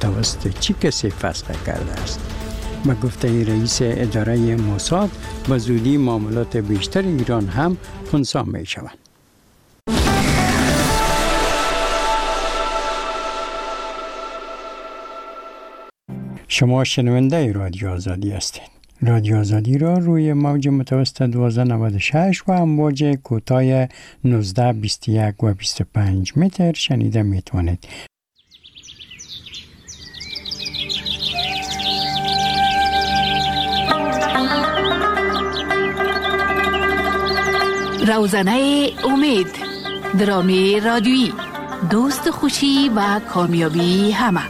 توسط چه کسی فسخ کرده است. به گفته رئیس اداره موساد به زودی معاملات بیشتر ایران هم خنثی می شوند. شما شنونده رادیو آزادی هستید. رادیو آزادی را روی موج متوسط 1296 و امواج کوتاه 19, 21 و 25 متر شنیده می توانید. روزنه امید، درامی رادیویی، دوست خوشی و کامیابی همه.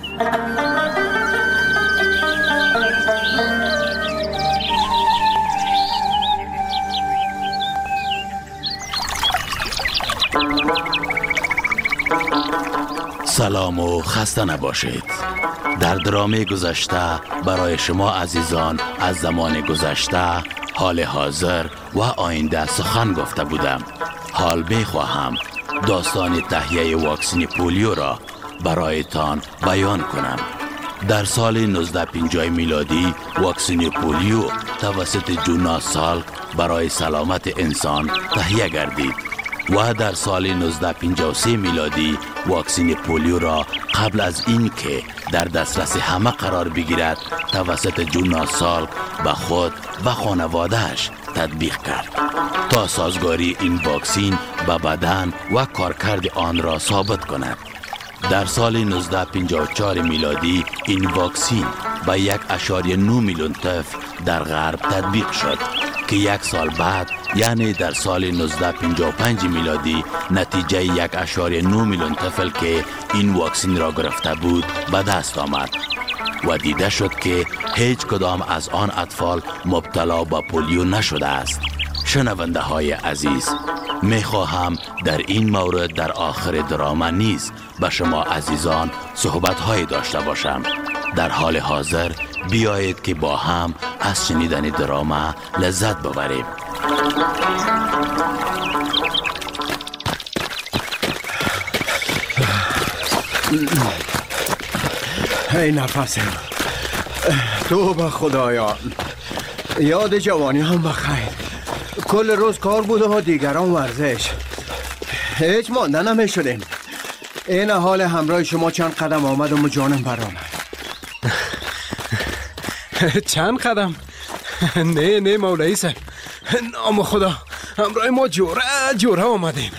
سلام و خسته نباشید. در درامه گذشته برای شما عزیزان از زمان گذشته، حال حاضر و آینده سخن گفته بودم. حال بخواهم داستان تهیه واکسن پولیو را برایتان بیان کنم. در سال 1950 میلادی واکسن پولیو توسط جوناس سالک برای سلامت انسان تهیه گردید و در سال 1953 میلادی واکسن پولیو را قبل از این که در دسترس همه قرار بگیرد توسط جوناس سالک به خود و خانوادهش تطبیق کرد تا سازگاری این واکسن به بدن و کارکرد آن را ثابت کند. در سال 1954 میلادی این واکسن به 1.9 میلیون طفل در غرب تطبیق شد که یک سال بعد یعنی در سال 1955 میلادی نتیجه 1.9 میلیون طفل که این واکسن را گرفته بود به دست آمد و دیده شد که هیچ کدام از آن اطفال مبتلا به پولیو نشده است. شنونده های عزیز، می خواهم در این مورد در آخر دراما نیز به شما عزیزان صحبت های داشته باشم. در حال حاضر بیایید که با هم از شنیدن دراما لذت ببریم. ای نفسم، تو به خدایان، یاد جوانی هم بخیر. کل روز کار بوده و دیگران ورزش، هیچ مانده نمی شدیم. این حال همراه شما چند قدم آمد و جانم برآمد. چند قدم؟ نه مولایی صاحب، نام خدا، همراه ما جوره آمدیم.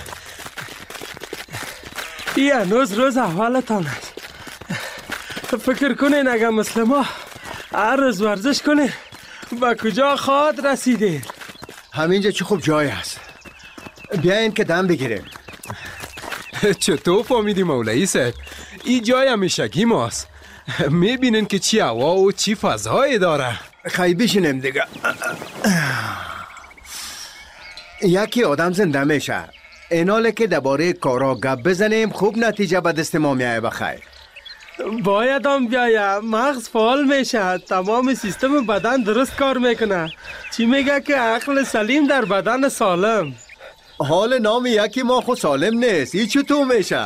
این هنوز روز اولتان است. فکر کنین اگر مثل ما هر روز ورزش کنین به کجا خواهد رسیدین؟ همینجا چه خوب جای است، بیاین که دم بگیریم. چطور فهمیدی مولایی صاحب؟ این جای همیشگی ماست. میبینین که چی هوا و چی فضایی داره. خیلی بشینیم دیگه. یکی آدم زنده میشه. ایناله که درباره کارا گپ بزنیم خوب نتیجه به دست ما میایه بخیر. باید هم بیایه، مغز فعال میشه، تمام سیستم بدن درست کار میکنه. چی میگه که عقل سلیم در بدن سالم. حال نام یکی ما خود سالم نیست، این چطور میشه؟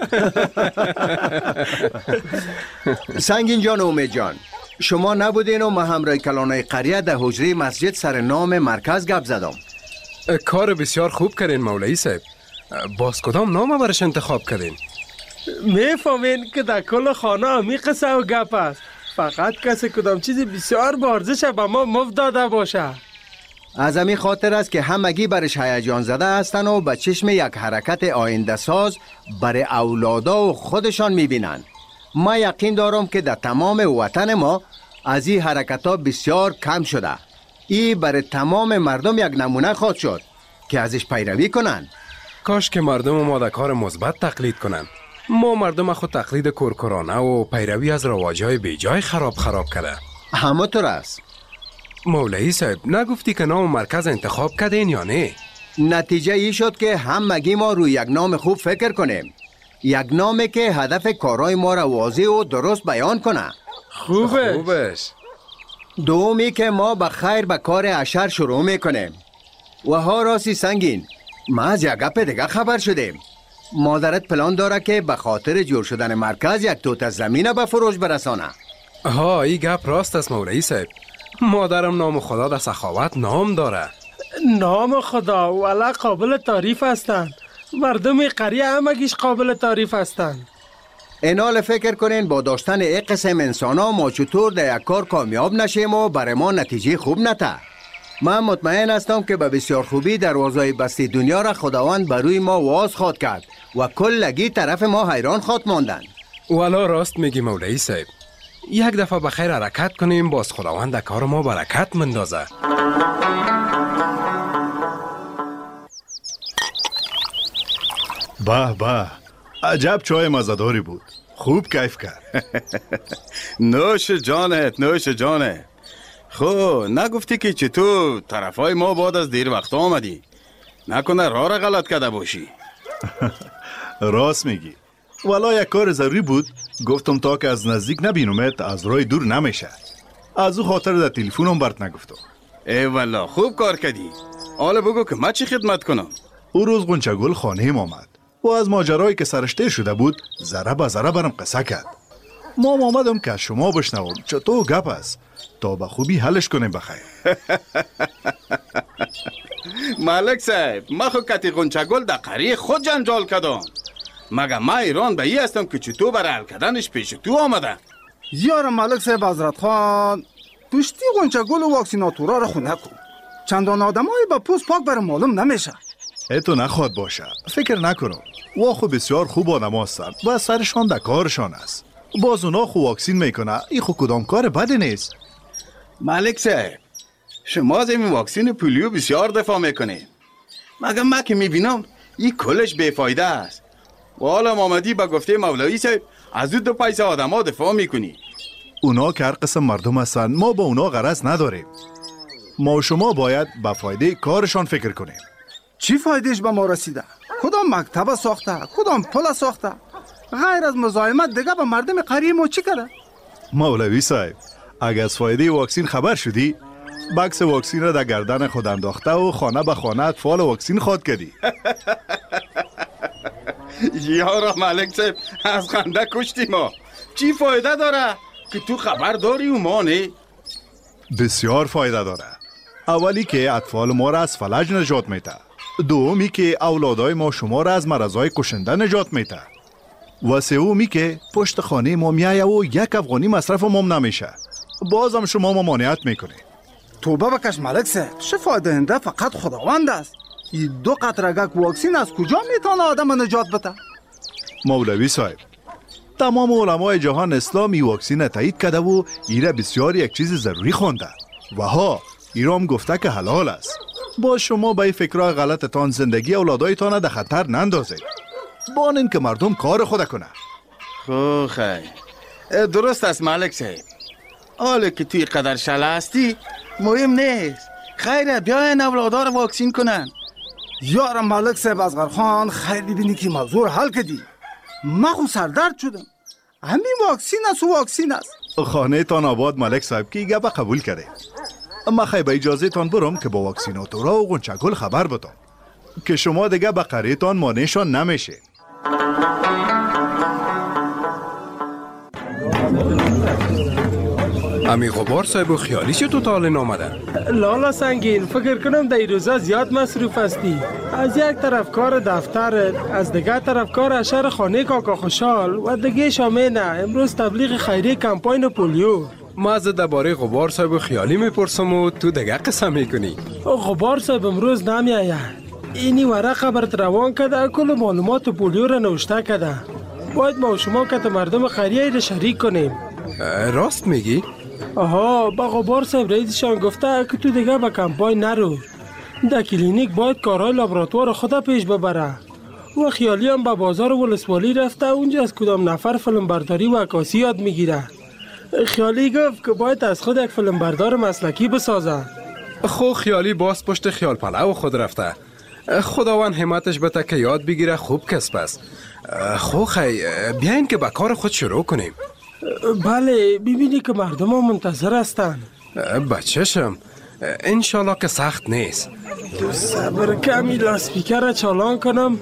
سنگین جان و امید جان، شما نبودین و ما همراه کلانای قریه در حجره مسجد سر نام مرکز گپ زدم. کار بسیار خوب کردین مولایی صاحب. باز کدام نام برش انتخاب کردین؟ میفهمین که در کل خانه همی قصه و گپ است. فقط کسی کدام چیزی بسیار بارزش به ما مفت داده باشه. از همین خاطر است که همگی برش هیجان زده هستن و به چشم یک حرکت آینده ساز برای اولادا و خودشان میبینن. ما یقین دارم که در تمام وطن ما از این حرکت ها بسیار کم شده. این برای تمام مردم یک نمونه خواهد شد که ازش پیروی کنن. کاش که مردم ما در کار مثبت تقلید کنن. ما مردم خود تقلید کرکرانه و پیروی از رواجهای بیجای خراب کرده. همونطور است. مولایی صاحب، نگفتی که نام مرکز انتخاب کردین یا نه؟ نتیجه ای شد که همگی ما روی یک نام خوب فکر کنیم. یک نامی که هدف کارهای ما را واضح و درست بیان کنه. خوبش. دومی که ما به خیر به کار اشر شروع میکنیم. و ها راستی سنگین، ما از یک گپ دیگه خبر شدیم. مادرت پلان داره که به خاطر جور شدن مرکز یک توت زمین به فروش برسانه. ها، این گپ راست است مولوی صاحب. مادرم نام خدا در سخاوت نام داره. نام خدا والا قابل تعریف هستند. مردم قریه همگیش قابل تعریف هستند. اینال فکر کنین با داشتن یک قسم انسان ها ما چطور در یک کار کامیاب نشیم و برای ما نتیجه خوب نته. من مطمئن هستم که به بسیار خوبی دروازه بستی دنیا را خداوند بر روی ما واز خواد کرد و کلگی طرف ما حیران خواد ماندن. والا راست میگی مولوی صاحب. یک دفعه بخیر حرکت کنیم باز خداوند در کار ما برکت مندازه. به به، عجب چای مزداری بود. خوب کیف کرد. نوش جانت، نوش جانت. خب نگفتی که چطور طرفای ما بعد از دیر وقت آمدی؟ نکنه راه را غلط کرده باشی؟ راست میگی. والا یک کار ضروری بود. گفتم تا که از نزدیک نبینمت از راه دور نمیشه. از او خاطر در تلفنم برات نگفتم. ای والا خوب کار کردی. حالا بگو که من چی خدمت کنم؟ او روز غنچه‌گل خانه‌ام آمد و از ماجرایی که سرش تیر شده بود ذره به ذره برام قصه کرد. ما آمدم که از شما بشنوم چطور گپ است تا به خوبی حلش کنیم بخیر. ملک صاحب، من خود کتی غنچه‌گل در قریه خود جنجال کردم. مگه من ایران به ای هستم که چطور برای حل کردنش پیش تو آمده؟ یار ملک صاحب حضرت خان، پشتی غنچه‌گل و واکسیناتورا را خونه کن. چندان آدمای با پوست پاک برای معلوم نمیشه. تو نخواد باشه. فکر نکنم. واخو بسیار خوب آدم هستند و سرشان در کارشان است. باز اونا خو واکسین میکنه. این خو کدام کار بدی نیست. ملک صاحب، شما از این واکسین پولیو بسیار دفاع میکنید. مگه من که میبینم این کلش بیفایده است. و حالا آمدی با گفته مولوی صاحب از دو پیسه آدم ها دفاع میکنی. اونا که هر قسم مردم هستند، ما با اونا غرض نداریم. ما و شما باید به فایده کارشان فکر کنیم. چی فایدهش به ما رسیده؟ کدام مکتب ساخته؟ کدام پل ساخته؟ غیر از مزاحمت دیگه به مردم قریه ما چی کرده؟ مولوی صاحب، اگر از فایده واکسین خبر شدی، بکس واکسین را در گردن خود انداخته و خانه به خانه اطفال واکسین خواد کردی. یارا ملک صاحب، از خنده کشتی ما. چی فایده داره که تو خبر داری و ما نه؟ بسیار فایده داره. اولی که اطفال ما را از فلج نجات میده. دومی که اولادای ما شما را از مرضای کشنده نجات میده. و سومی که پشت خانه ما میایه و یک افغانی مصرف ما نمیشه. بازم شما ممانعت میکنه. توبه بکش ملک صاحب، شفا دهنده فقط خداوند است. این 2 قطرگک واکسین از کجا میتونه آدم نجات بده؟ مولوی صاحب، تمام علمای جهان اسلامی واکسین تایید کرده و ایره بسیار یک چیز ضروری خونده و ها ایرام گفته که حلال است. با شما به فکرهای غلطتان زندگی اولادایتان در خطر نندازید. بانین که مردم کار خود کنه. خو خیر، درست است ملک صاحب. حالا که توی قدر شله هستی مهم نیست. خیره بیاین اولادار واکسین کنن. یارم ملک صاحب اصغر خان، خیر ببینی که موضوع حل کردی. من خود سردرد شدم. همین واکسین است و واکسین است. خانه تان آباد ملک صاحب که گپ قبول کرده. اما خیلی به اجازه تان برم که با واکسیناتورا و غنچه‌گل خبر بدم که شما دیگه به قریه تان مانعشان نمیشه. امی غبار صاحب و خیالی چطور تا حال نامده؟ لالا سنگین، فکر کنم در این روزا زیاد مصروف هستی. از یک طرف کار دفترت، از دیگه طرف کار اشر خانه کاکا خوشحال و دیگه شامینه امروز تبلیغ خیریه کمپاین پولیو. ما از درباره غبار صاحب و خیالی میپرسم و تو دیگه قسم میکنی. غبار صاحب امروز نمیآید. اینی ورقه برات روان کرده، کل معلومات پولیو را نوشته کرده. باید ما و شما که مردم خیریه را شریک کنیم. راست میگی؟ آها، با غبار صاحب رئیسشان گفته که تو دیگه به کمپاین نرو. در کلینیک باید کارهای لابراتوار خدا پیش ببره. و خیالی هم به بازار ولسوالی رفته، اونجا از کدام نفر فیلم برداری و عکاسی یاد میگیره. خیالی گفت که باید از خود یک فیلم بردار مسلکی بسازه. خو خیالی باز پشت خیال پلو خود رفته. خداوند همتش بده که یاد بگیره، خوب کسب است. خو خی بیاین که به کار خود شروع کنیم. بله، ببینی که مردم ها منتظر هستن. بچه‌شم انشالله که سخت نیست. تو صبر کمی لاسپیکر را چالان کنم.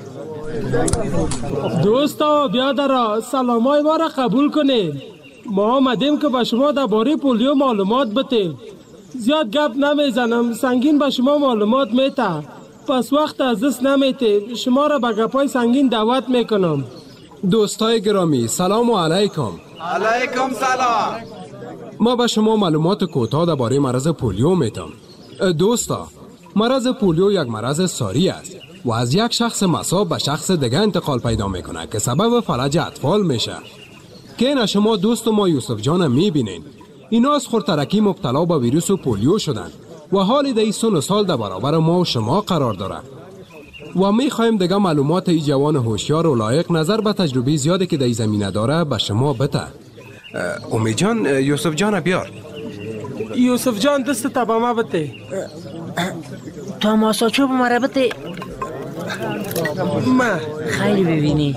دوستا بیادرا سلامای ما را قبول کنید. ما آمدیم که به شما درباره پولیو معلومات بتیم. زیاد گپ نمیزنم، سنگین به شما معلومات میته، پس وقت از دست نمیته. شما را به گپای سنگین دعوت میکنم. دوستای گرامی سلام علیکم. علیکم سلام. ما به شما معلومات کوتاه درباره مرض پولیو میتم. دوستا، مرض پولیو یک مرض ساری است و از یک شخص مصاب به شخص دیگه انتقال پیدا میکنه که سبب فلج اطفال میشه. که اینا شما دوست ما یوسف جان میبینین، اینا از خورترکی مبتلا به ویروس پولیو شدن و حالی در سن سال در برابر ما و شما قرار داره و میخوایم دیگه معلومات ای جوان هوشیار و لایق نظر به تجربه زیادی که در زمینه داره به شما بده. امید جان، یوسف جان بیار. یوسف جان دست تبا ما بته. تماسا چوب مرا بته. ما خیلی ببینی.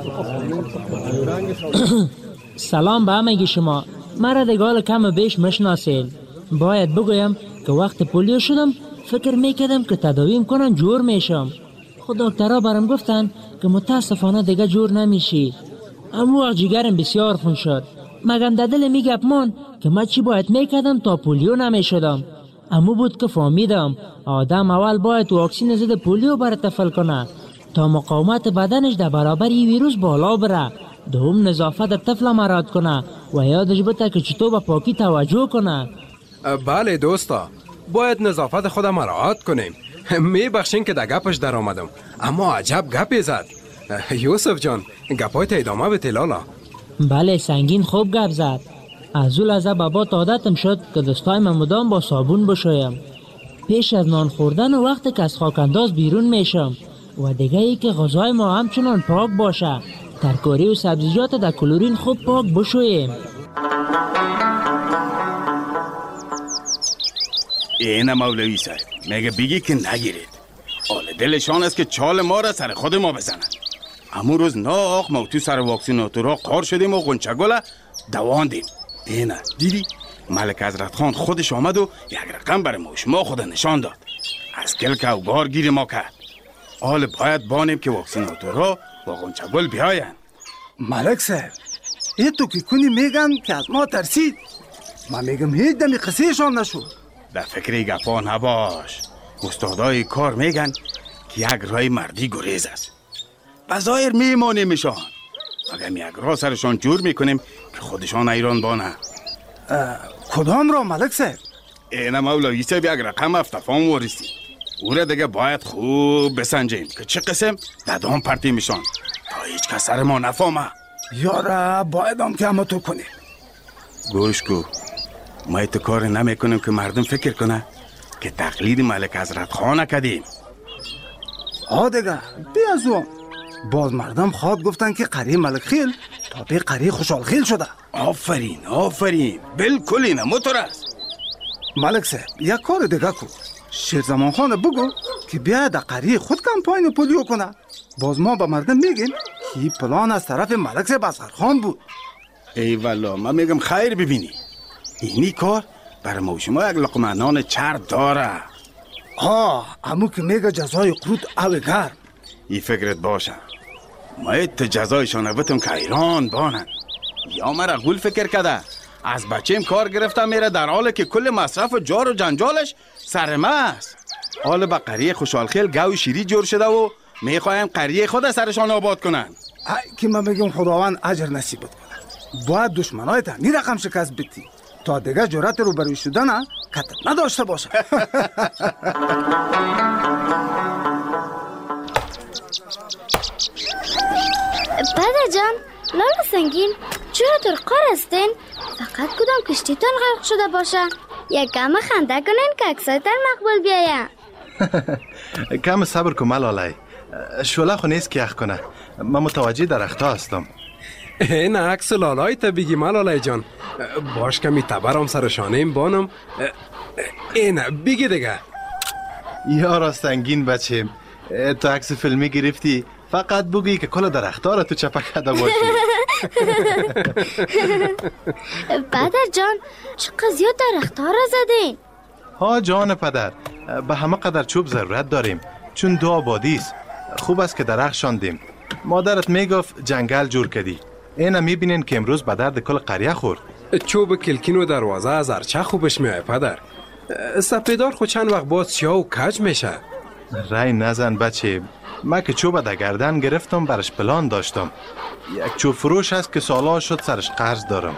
سلام به همگی شما. مرا دیگه کم بیش مشناسید. باید بگویم که وقت پولیو شدم فکر میکردم که تداویم کنن جور میشم. خود دکترها برام گفتن که متاسفانه دیگه جور نمیشی. اما وقت جگرم بسیار خون شد. مگم در دل میگپ من که من چی باید میکردم تا پولیو نمیشدم. اما بود که فهمیدم آدم اول باید واکسین ضد پولیو برای طفل کنه تا مقاومت بدنش در برابر این ویروس بالا بره. دوم نظافت در طفل مراعات کنه و یادش بده که چطور به پاکی توجه کنه. بله دوستا، باید نظافت خود مراعات کنیم. میبخشین که در گپش در آمدم، اما عجب گپی زد. یوسف جان، گپایت ادامه بده لالا. بله سنگین خوب گپ زد. از اون لحظه بابات عادتم شد که دستای من مدام با صابون بشویم. پیش از نان خوردن و وقتی که از خاکانداز بیرون میشم و دیگه ای که غذای ما همچنان پاک باشه. ترکاری و سبزیجات در کلورین خوب پاک بشویم. این مولوی صاحب میگه بگی که نگیرید. حال دلشان است که چال ما را سر خود ما بزنن. امو روز ناخ ما تو سر واکسیناتورا قار شدیم و غنچه گل دواندیم. اینه دیدی ملک حضرت خان خودش آمد و یک رقم برای ما شما خود نشان داد. از کلک او بار گیر ما کرد. حال باید بانیم که واکسیناتورا و غنچه گل بیاین. ملک صاحب این تو که کنی میگن که از ما ترسید. من میگم هیچ دمی قصهشان نشد. در فکر گپا نباش. استادای کار میگن که یک رای مردی گریز است. بظاهر میمانیمشان، اگر یک راه سرشان جور میکنیم که خودشان ایران بانه. کدام را ملک صاحب؟ این مولوی صاحب یک رقم افتفان وارسی. او را دیگه باید خوب بسنجیم که چه قسم دادام پرتی میشان تا هیچ کس سر ما نفهمه. یاره باید هم که همه تو کنیم. گوش کو، ما ایتو کار نمیکنیم که مردم فکر کنه که تقلید ملک حضرت خان کدیم. ها دیگه بیازو باز مردم خواد گفتن که قری ملک خیل تا به قری خوشحال خیل شده. آفرین آفرین، بالکل اینه موتور است. ملک صاحب یک کار دیگه کو، شیرزمان خان بگو که بیا در قری خود کمپاین پولیو کنه. باز ما به مردم میگیم که این پلان از طرف ملک صاحب اصغر خان بود. ای والا من میگم خیر ببینی، اینی کار برای ما شما یک لقمه نان چرب داره. امو که میگه جزای قروت او گرم. ای فکرت باشه ما ایت جزایشان بتم که ایران بانن. یا مرا غول فکر کده از بچیم کار گرفته میره در حالی که کل مصرف جار و جنجالش سرمه است. حال با قریه خوشحال خیل گوی شیری جور شده و میخوایم قریه خود سرشان آباد کنن. که من بگم خداوند اجر نصیب کنه. باید دشمنای تنی رقم شکست بیتی تا دیگه جرأت رو بروی شدن کتت نداشته باشه. پدر جان، لالا سنگین چرا ترقار هستین؟ فقط کدام کشتیتان غرق شده باشه. یک کم خنده کنین که اکسایتر مقبول بیایم. کم صبر کن ملاله، شوله خو نیست که یخ کنه. من متوجه درختا هستم. این عکس لالای تا بگی ملاله جان. باش کمی تبرم سر شانیم بانم. این بگی دیگه. یارا سنگین بچیم، تو عکس فیلمی گرفتی، فقط بگی که کل درختا را تو چپک کده باشی. پدر جان چقدر زیاد درختا را زدین؟ ها جان پدر، به همه قدر چوب ضرورت داریم چون دو آبادی است. خوب است که درخت شاندیم مادرت میگفت جنگل جور کردی. اینا میبینین که امروز به درد کل قریه خورد. چوب کلکین و دروازه از ارچه خوبش میای پدر. سپیدار خود چند وقت باز سیاه و کج میشه. رای نزن بچه. من که چوب در گردن گرفتم برش پلان داشتم. یک چوب فروش هست که سالا شد سرش قرض دارم.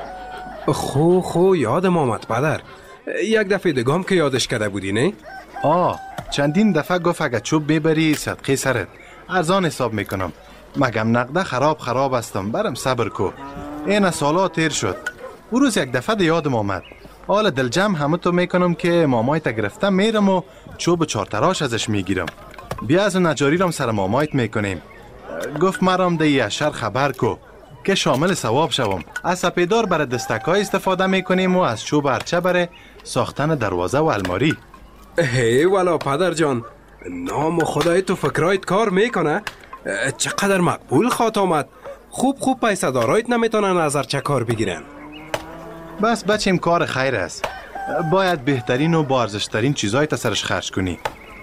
خو یادم آمد پدر. یک دفعه دگام که یادش کرده بودی نه؟ چندین دفعه گفت اگه چوب ببری صدقه سرت ارزان حساب میکنم. مگم نقده خراب هستم، برم صبر کو. این سالا تیر شد. او روز یک دفعه یادم آمد. حالا دلجم همه تو میکنم که مامایت گرفتم میرم و چوب چارتراش ازش میگیرم. بیا از اون نجاری رم سر مامایت میکنیم. گفت مرام ده یشر خبر کو که شامل ثواب شوم. از سپیدار برای دستکای استفاده میکنیم و از چوب ارچه برای ساختن دروازه و الماری. هی والا پدر جان، نام خدای تو فکرایت کار میکنه. چقدر مقبول خواهد آمد. خوب پیسه دارایت نمیتونن از ارچه کار بگیرن. بس بچیم کار خیر است. باید بهترین و با ارزشترین چیزای تا سرش خرج کنی.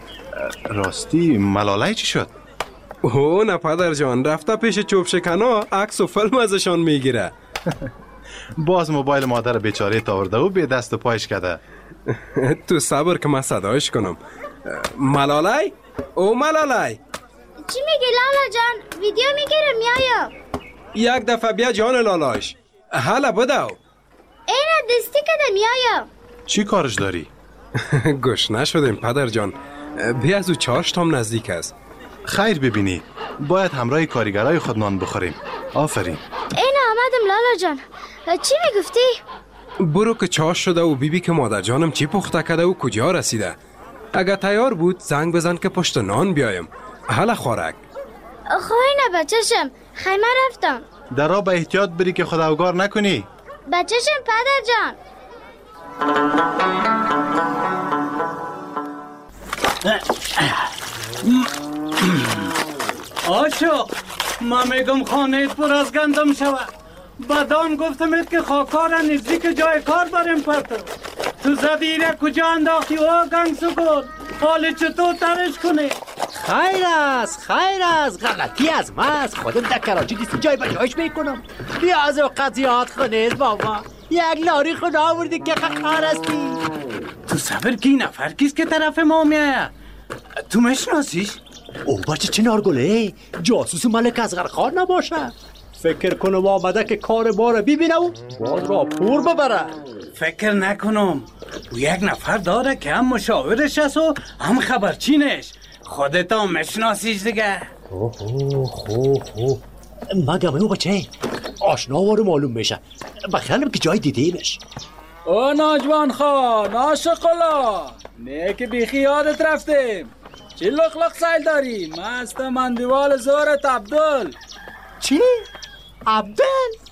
راستی ملالای چی شد؟ نه پدر جان، رفته پیش چوب شکنا عکس و فیلم ازشان میگیره. باز موبایل مادر بیچاره تاورده و به دست و پایش کرده. تو صبر که من صدایش کنم. ملالای؟ او ملالای، چی میگی لالا جان؟ ویدیو میگیرم میایا. یک دفعه بیا جان لالایش. حالا بدو. اینا دستی کده میایا. چی کارش داری؟ گوش نشدیم پدر جان. بیا از او چاشتام نزدیک است. خیر ببینی، باید همراه کارگرای خود نان بخوریم. آفرین. اینا آمدم لالا جان. چی میگفتی؟ برو که چاش شده و بیبی که مادر جانم چی پخته کرده و کجا رسیده. اگه تیار بود زنگ بزن که پشت نان بیایم. حالا خورک. خواهی نه بچهشم، خیمه رفتم. درا به احتیاط بری که خداوگار نکنی. بچهشم پدر جان. آشو من میگم خانه پر از گندم شود. بدان گفتمت که خاکار نزدیک جای کار بریم پرتو. تو زدیره کجا انداختی و گنگ سکون حال چطور ترش کنی؟ خیر است غلطی از من است. خودم در کراچی دیستی جای بجایش میکنم. بیا از او قضیات خونید بابا. یک لاری خود آوردی که خار هستی. تو صبر کی نفر کیست که طرف ما میآید؟ تو مشناسیش؟ او بچه چنارگله جاسوس ملک اصغر خان نباشه. فکر کنم آمده که کار ما را ببینه و باز را پور ببره. فکر نکنم. او یک نفر داره که هم مشاورش است و هم خبرچینش. خودت هم مشناسیش دیگه. مگم او بچه آشنا وارو معلوم میشه. بخیالم که جای دیدیمش. او ناجوان خان آشقلا نه که بیخی یادت رفتیم. چی لخلق سایل داری؟ مست مندوال زورت عبدال. چی؟ عبدال؟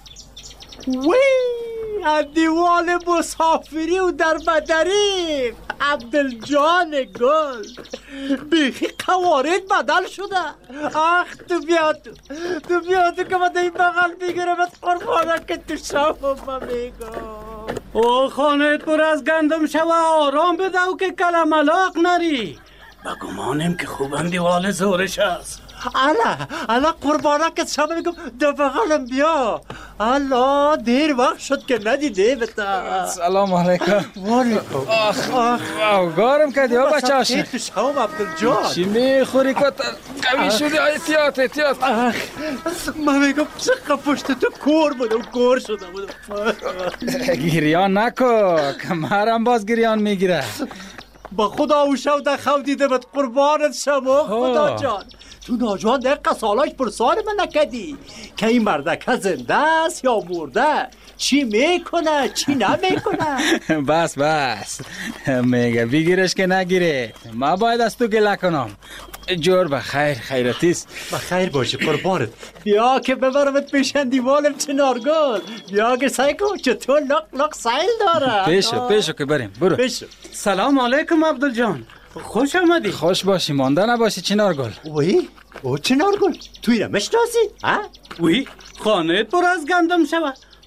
وی دیوال مسافری و در بدری عبدال جان گل بیخی قوارد بدل شده. آخ تو بیا که من این بغل بگیرم از قربانه که تو شما میگم. او خانه پر از گندم شوه آرام بده و که کلملاق نری. بگمانم که خوبم دیوال زورش است. الا قربانه که شما میگم دو بغلم بیا. الا دیر وقت شد که ندیده بتا. سلام علیکم. وعلیکم. آخ گارم کردی ها بچه هاشی. تو شما عبدالجان چی میخوری کتر قوی شدی؟ احتیاط من میگم چقدر پشت تو کور بودم کور شده بودم. گریان نکو کمرم باز گریان میگیره. با خدا او شو در خو دیده بد قربانت شما خدا جان. تو ناجوان دقیقه سالاش پرسان من نکدی که این مردکه زنده است یا مرده؟ چی میکنه چی نمیکنه؟ بس میگه بگیرش که نگیره. ما باید از تو گله کنم. جور بخیر خیرتیست. بخیر باشه قربانت. بیا که ببرمت پیشن دیوالم چنارگل. بیا که سعی کن چطور لق سایل داره. پیشو که بریم برو. پیشو. سلام علیکم عبدال جان. خوش آمدی. خوش باشی مانده نباشی چنارگل. وی او چنارگل توی را مشناسی؟ وی خانه پر از گندم شود.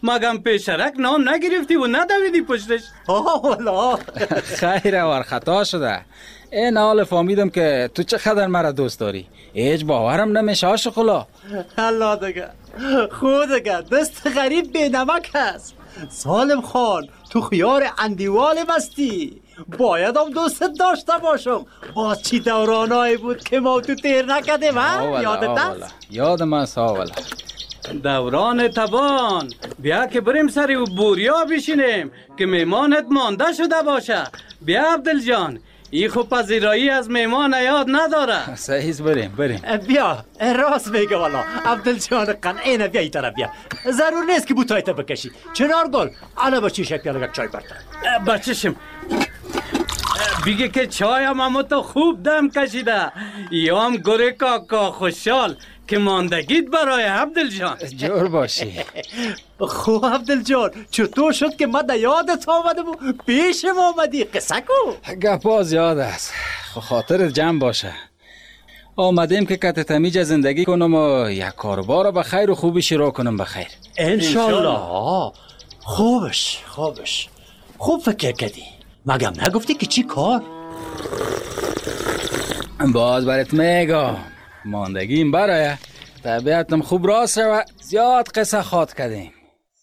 مگم پیشرک نام نگرفتی و ندویدی پشتش؟ والا خیره ور خطا شده. این حال فهمیدم که تو چقدر مرا دوست داری. هیچ باورم نمیشه عاشق‌الله. الله دیگه خود دیگه دست غریب به نمک هست. سالم خان تو خیار اندیوال مستی. باید هم دوستت داشته باشم. باز چی دورانایی بود که ما تو تیر نکدیم ها؟ یادت هست؟ یادم هست والا. دوران تبان بیا که بریم سری و بوریا بشینیم که میمانت مانده شده باشه. بیا عبدالجان، ای خوب پذیرایی از میمان یاد نداره. صحیح بریم. بیا راست میگه والا. عبدالجان قنعه بیا ای طرف بیا. ضرور نیست که بوتایت بکشی. چنار گل انا بچی شک پیاله چای برتن. بچشم بگه که چای هم تو خوب دم کشیده. یا هم گره کاکا خوشحال که ماندگیت برای عبدالجان. جور باشی. خوب عبدالجان چطور شد که من یادت آمده بود پیشم آمدی؟ قصه کو. گپاز یاد است. خاطرت جمع باشه. آمدیم که کت تمیج زندگی کنم و یک کاربار رو به خیر و خوبی شروع کنم به خیر. انشالله. خوبش خوب فکر کردی. مگم نگفتی که چی کار؟ باز برات میگم ماندگیم برای طبیعتم خوب راست و زیاد قصه خواد کردیم.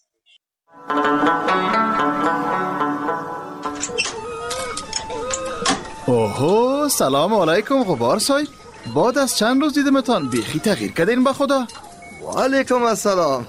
اوهو سلام علیکم غبار صاحب. بعد از چند روز دیدمتان بیخی تغییر کردین به خدا. و علیکم السلام.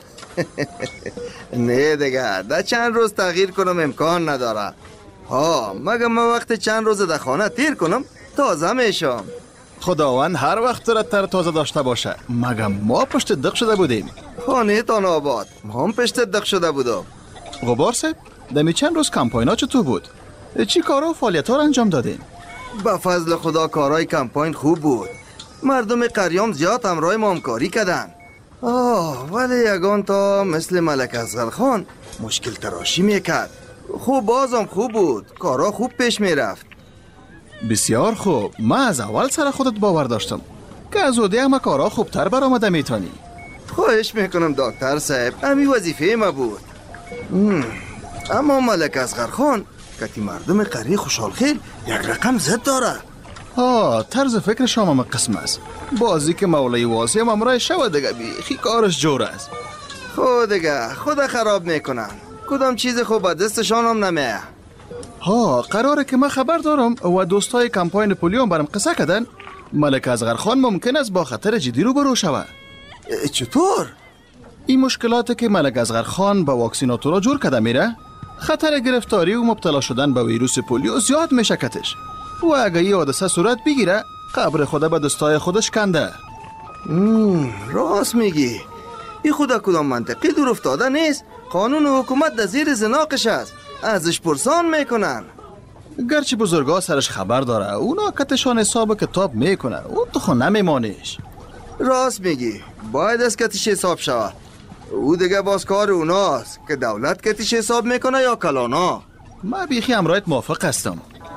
نه دیگه ده چند روز تغییر کنم امکان نداره. ها مگه من وقت چند روز در خانه تیر کنم تازه میشم. خداوند هر وقت را تر تازه داشته باشه. مگه ما پشت دق شده بودیم؟ خانه تان آباد ما هم پشت دق شده بودم. غبار صاحب دمی چند روز کمپاین ها چطور بود؟ چی کارا و فعالیت ها را انجام دادین؟ به فضل خدا کارهای کمپاین خوب بود. مردم قریام زیاد همراه ما همکاری کردن. ولی یگان تا مثل ملک اصغر خان مشکل تراشی میکرد. خوب بازم خوب بود. کارا خوب پیش میرفت. بسیار خوب. من از اول سر خودت باور داشتم که از اوده همه کارا خوبتر برآمده میتونی. خواهش میکنم دکتر صاحب، امی وظیفه ما بود. اما ملک اصغر خان کتی مردم قریه خوشحال خیل یک رقم زد داره. طرز فکر شما هم قسم است. بازی که مولای واسی هم امرای شود دیگه بیخی کارش جور است. خود دیگه خدا خراب میکنن. کدام چیز خوب به دستشان هم نمیه. قراره که من خبر دارم و دوستای کمپاین پولیو برام قصه کردن ملک اصغر خان ممکن است با خطر جدی رو برو شود. چطور؟ این مشکلاتی که ملک اصغر خان با واکسیناتورا جور کرده میره، خطر گرفتاری و مبتلا شدن به ویروس پولیو زیاد میشه کتش. و اگه یه حادثه صورت بگیره قبر خدا به دستای خودش کنده. راست میگی. این خدا کدام منطقی دور افتاده نیست. قانون و حکومت در زیر زناقش است. ازش پرسان میکنن. گرچه بزرگا سرش خبر داره اونا کتشان حساب کتاب میکنه. اون تو خود نمیمانیش. راست میگی. باید از کتش حساب شود. او دیگه باز کار اوناست که دولت کتش حساب میکنه یا کلانا. من بیخی امرایت موافق هستم.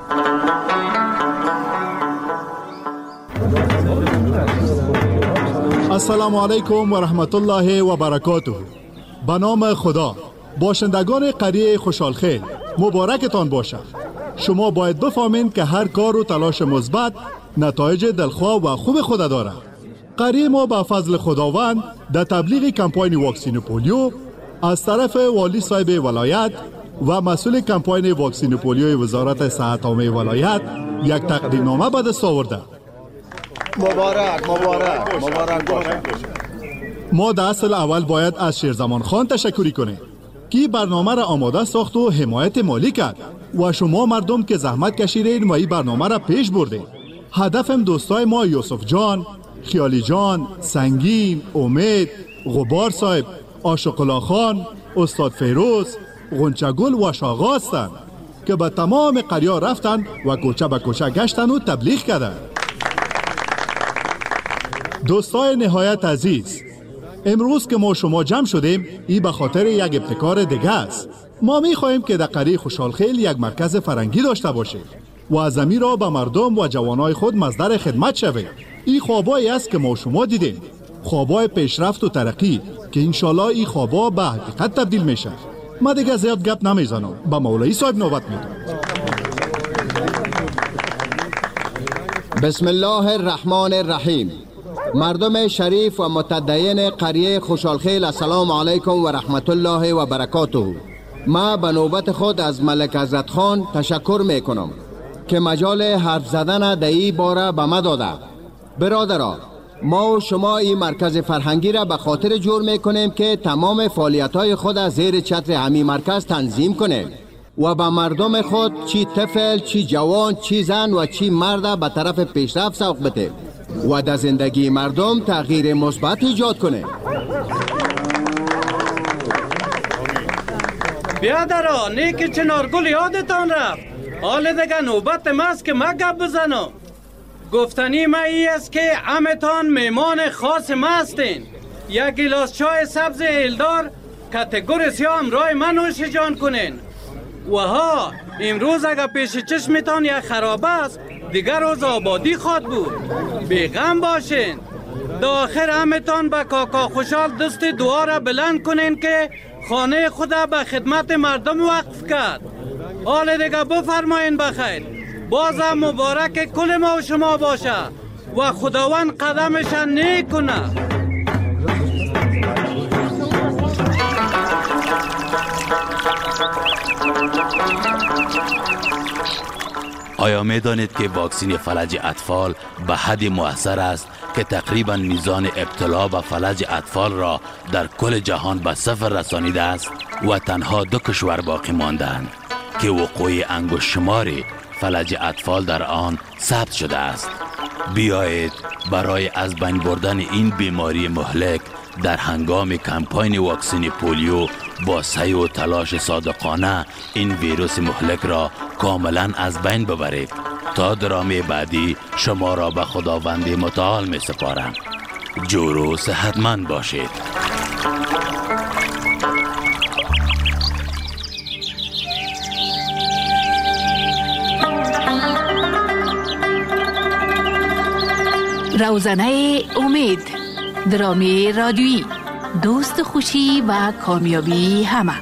السلام علیکم و رحمت الله و برکاته. به نام خدا. باشندگان قریه خوشحالخیل مبارکتان باشه. شما باید بفهمید که هر کار و تلاش مثبت نتایج دلخواه و خوب خود داره. قریه ما به فضل خداوند در تبلیغ کمپاین واکسین پولیو از طرف والی صاحب ولایت و مسئول کمپاین واکسین پولیو وزارت صحت عامه ولایت یک تقدیرنامه به دست آورده. مبارک باشه. ما در اصل اول باید از شیرزمان خان تشکری کنیم که برنامه را آماده ساخت و حمایت مالی کرد و شما مردم که زحمت کشیدین و این برنامه را پیش بردین. هدفم دوستای ما یوسف جان، خیالی جان، سنگین، امید، غبار صاحب، عاشق‌الله خان، استاد فیروز، غنچگل و شاغا هستند که به تمام قریه رفتن و کوچه به کوچه گشتن و تبلیغ کردن. دوستای نهایت عزیز، امروز که ما شما جمع شدیم این به خاطر یک ابتکار دیگه است. ما می‌خواهیم که در قریه خوشحالخیل یک مرکز فرنگی داشته باشیم و از امیر را به مردم و جوانای خود مصدر خدمت شویم. این خوابایی است که ما شما دیدیم. خوابای پیشرفت و ترقی که انشالله این خوابا به حقیقت تبدیل میشه. ما دیگه زیاد گپ نمیزنم، با مولوی صاحب نوبت میدم. بسم الله الرحمن الرحیم. مردم شریف و متدین قریه خوشحالخیل، السلام علیکم و رحمت الله و برکاته. ما به نوبت خود از ملک حضرت خان تشکر میکنم که مجال حرف زدن در این باره به ما داده. برادران، ما و شما این مرکز فرهنگی را به خاطر جور میکنیم که تمام فعالیت‌های خود از زیر چتر همین مرکز تنظیم کنیم و به مردم خود چی طفل، چی جوان، چی زن و چی مرد به طرف پیشرفت سوق بده و در زندگی مردم تغییر مثبت ایجاد کنه. بیادران، نیکی چنارگل یادتان رفت. حال دیگه نوبت ماست که ما گپ بزنم. گفتنی ما ای است که همتان میمان خاص ما هستین. یک گلاس چای سبز هلدار کاتگوری سیاه همراه من نوش جان کنین. و ها، امروز اگر پیش چشمتان یک خراب است، دیگر روز آبادی خواد بود. بیغم باشین. در آخر همتان به کاکا خوشحال دست دعا را بلند کنین که خانه خدا به خدمت مردم وقف کرد. حال دیگه بفرمایین بخیر. بازم مبارک کل ما و شما باشه و خداوند قدمش نیک کنه. آیا می دانید که واکسین فلج اطفال به حد مؤثر است که تقریبا میزان ابتلا به فلج اطفال را در کل جهان به صفر رسانیده است و تنها 2 کشور باقی ماندند که وقوع انگشت شماری فلج اطفال در آن ثبت شده است. بیایید برای از بین بردن این بیماری مهلک در هنگام کمپاین واکسن پولیو با سعی و تلاش صادقانه این ویروس مهلک را کاملا از بین ببرید. تا درامه بعدی شما را به خداوند متعال می سپارم. جور و صحتمند باشید. روزنه امید، درامی رادیویی، دوست خوشی و کامیابی همه.